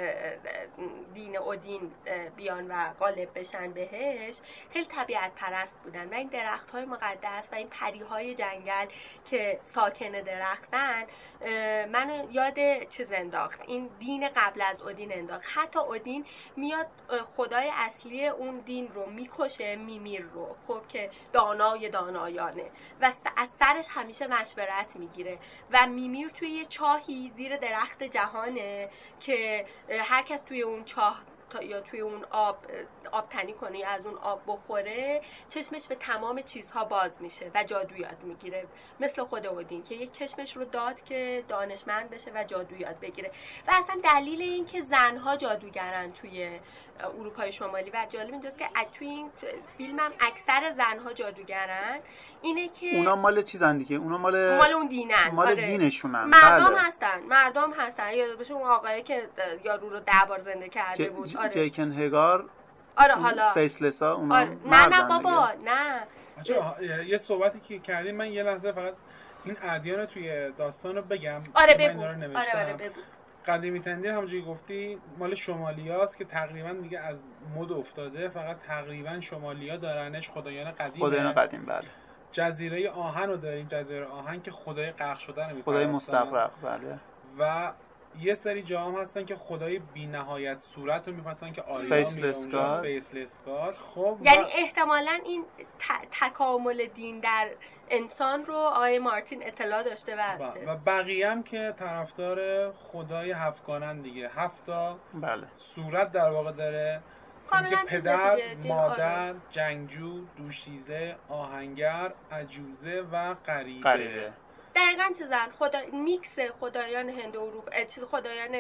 دین اودین بیان و غالب بشن بهش، خیلی طبیعت پرست بودن و این درخت‌های مقدس و این پری‌های جنگل که ساکن درختن منو یاد چیز انداخت، این دین قبل از اودین انداخت. حتی اودین میاد خدای اصلی اون دین رو میکشه، میمیر رو، خب که دانای دانایانه و از سرش همیشه مشورت میگیره و میمیر توی یه چاهی زیر درخت جهانه که هر کس توی اون چاه یا توی اون آب تنی کنه یا از اون آب بخوره چشمش به تمام چیزها باز میشه و جادو یاد میگیره، مثل خود اودین که یک چشمش رو داد که دانشمند بشه و جادو یاد بگیره. و اصلا دلیل این که زنها جادوگرن توی اروپای شمالی و جالب اینجاست که توی این فیلم هم اکثر زنها جادوگرن اینه که اونا مال چیزن دیگه، اونا مال اون دینن، مال دینشونن. مردم هستن. یاد باشه اون آقایی که یارو رو 10 بار زنده کرده بود، جیکن هگار. آره حالا فیسلسا اونا نه بابا نه. یه صحبتی که کردیم من یه لحظه فقط این ادیان رو توی داستان رو بگم. آره بگو. آره بگو. قدیمی تندیر همونجوری گفتی مال شمالیاست که تقریبا دیگه از مد افتاده، فقط تقریبا شمالیا دارنش، خدایان قدیم. بله. جزیره آهن رو داریم، جزیره آهن که خدای غرق شدن میپرستن، خدای مستغرق. بله. و یه سری جا هم هستن که خدای بی نهایت صورت رو میپرستن که آریا میره اونجا، فیسلس گاد. خب یعنی احتمالاً این تکامل دین در انسان رو آقای مارتین اطلاع داشته و بقیه هم که طرفدار خدای هفتگانن دیگه، 7 بله. صورت در واقع داره که پدر، مادر، جنگجو، دوشیزه، آهنگر، عجوزه و غریبه. دقیقاً چیزن میکس خدایان هند و خدایان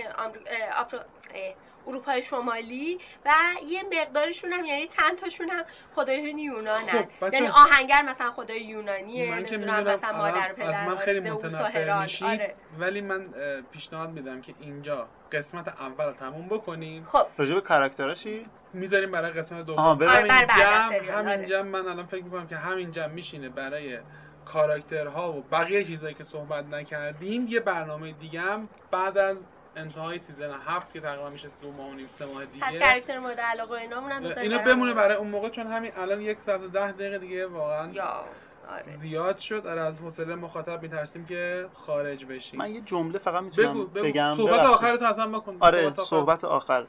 اروپای شمالی و یه مقدارشون هم یعنی چند تاشون هم خدایان یونانن. خب یعنی آهنگر مثلا خدای یونانیه، من که مثلا مادر پدر از من خیلی متنفر میشید. ولی من پیشنهاد میدم که اینجا قسمت اول تموم بکنیم. خب راجع به کاراکتراشی میذاریم برای قسمت دوم. همینجا من الان فکر میکنم که همینجا میشینه برای کاراکترها و بقیه چیزایی که صحبت نکردیم یه برنامه دیگه هم بعد از انتهای سیزن 7 که تقریبا میشه 2 ماه و نیم 3 ماه دیگه، پس کاراکتر مورد علاقه اینامون هم اینا بمونه برای اون موقع، چون همین الان 110 دقیقه دیگه واقعا آره. زیاد شد. از حوصله مخاطب میترسیم که خارج بشیم. من یه جمله فقط میتونم بگم. صحبت آخرت اصلا بکن. آره صحبت آخر.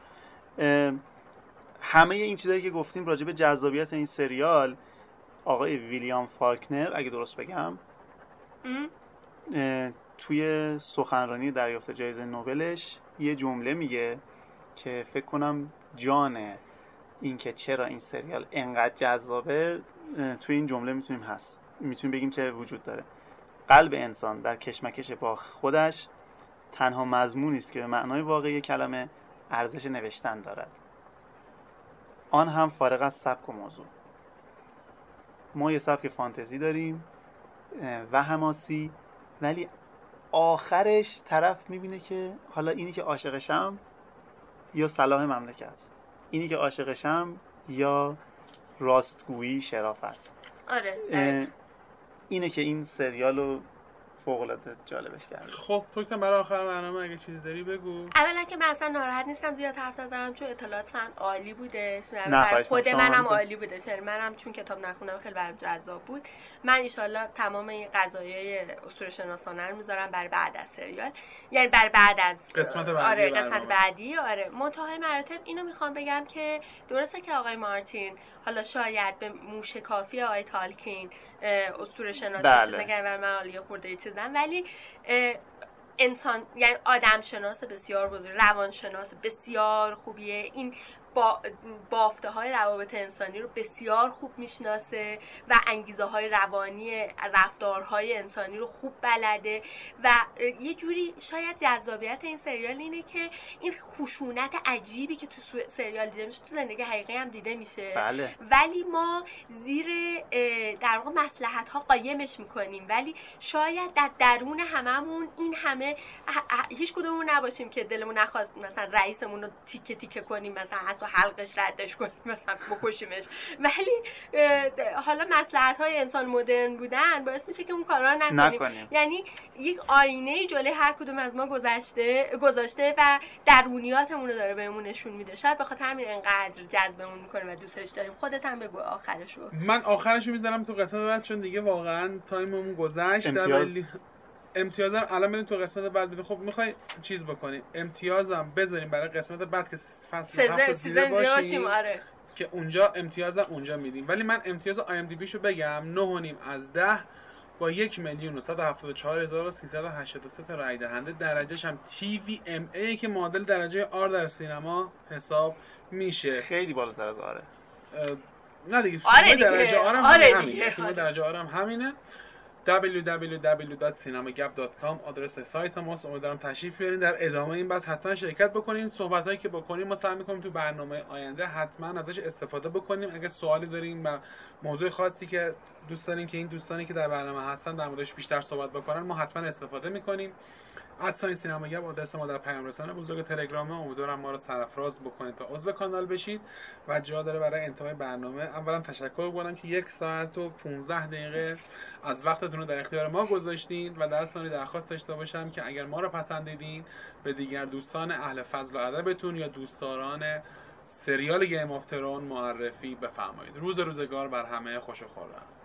همه این چیزایی که گفتیم راجع به جذابیت این سریال، آقای ویلیام فالکنر اگه درست بگم توی سخنرانی دریافت جایزه نوبلش یه جمله میگه که فکر کنم جان این که چرا این سریال انقدر جذابه توی این جمله میتونیم بگیم که وجود داره. قلب انسان در کشمکش با خودش تنها مضمونی است که به معنای واقعی کلمه ارزش نوشتن دارد، آن هم فارغ از سبک و موضوع. ما یه سبک فانتزی داریم و حماسی، ولی آخرش طرف میبینه که حالا اینی که عاشقشم یا صلاح مملکت، اینی که عاشقشم یا راستگویی شرافت. آره. اینه که این سریالو فوق‌العاده جالبش کرده. خب تو که برای آخر برنامه اگه چیزی داری بگو. اولا که من اصلا ناراحت نیستم زیاد حرف زدم، چون اطلاعات عالی بوده، برای خود منم عالی بوده، چون منم چون کتاب نخونم خیلی برام جذاب بود. من ان شاءالله تمام این قضایای اسطوره شناسانه رو میذارم برای بعد از سریال، یعنی برای بعد از قسمت بعدی. آره قسمت بعدی. آره منتهای مراتب اینو میخوام بگم که درسته که آقای مارتین حالا شاید به موشکافی آقای تالکین اسطوره شناسی چیزا که من عالی خورده چیزن، ولی انسان یعنی آدم شناس بسیار بزرگ، روان شناس بسیار خوبیه، این بافته های روابط انسانی رو بسیار خوب میشناسه و انگیزه های روانی رفتارهای انسانی رو خوب بلده و یه جوری شاید جذابیت این سریال اینه که این خشونت عجیبی که تو سریال دیده میشه تو زندگی حقیقی هم دیده میشه. بله. ولی ما زیر در واقع مصلحت ها قایمش میکنیم، ولی شاید در درون هممون این همه هیچ کدوممون نباشیم که دلمون نخواست مثلا رئیسمون رو تیکه تیکه کنیم، مثلا تو حلقش ردش کنیم، مثلا بکشیمش، ولی حالا مصلحت‌های انسان مدرن بودن باعث میشه که اون کارا رو نکنیم. یعنی یک آینه جلوی هر کدوم از ما گذاشته و درونیاتمون رو داره بهمون نشون میده. شاید به خاطر همین انقدر جذبمون میکنه و دوستش داریم. خودت هم بگو آخرشو. من آخرشو میذارم تو قسمت بعد، چون دیگه واقعا تایممون گذشت. امتیازم الان بریم تو قسمت بعد بدیم. خب میخوای چیز بکنیم امتیازم بذاریم برای قسمت بعد که فصل 7 دیده باشیم. آره. که اونجا امتیازم اونجا میدیم. ولی من امتیاز IMDb شو بگم 9.5 از 10 با 1,174,383 تا رای دهنده. درجهش هم TVMA که معادل درجه R در سینما حساب میشه. خیلی بالاتر از آره. نه دیگه. آره درجه R هم همینه. درجه R هم همینه. www.cinemagap.com آدرس سایت ماست. امیدوارم تشریف بیارین. در ادامه این بحث حتما شرکت بکنین. صحبتایی که بکنیم ما سعی می‌کنیم تو برنامه آینده حتما ازش استفاده بکنیم. اگه سوالی دارین و موضوع خاصی که دوست دارین که این دوستانی که در برنامه هستن در موردش بیشتر صحبت بکنن، ما حتما استفاده می‌کنیم. @سینماگپ آدرس ما در پیام رسانه بزرگ تلگرام. امیدوارم ما رو سرفراز بکنید تا عضو کانال بشید و جا داره برای انتهای برنامه اولا تشکر کنم که 1 ساعت و 15 دقیقه از وقتتون رو در اختیار ما گذاشتین و در ثانی درخواست داشته باشم که اگر ما رو پسندیدین به دیگر دوستان اهل فضل و ادبتون یا دوستداران سریال گیم آف ترون معرفی بفرمایید. روزگار بر همه خوش و خرم.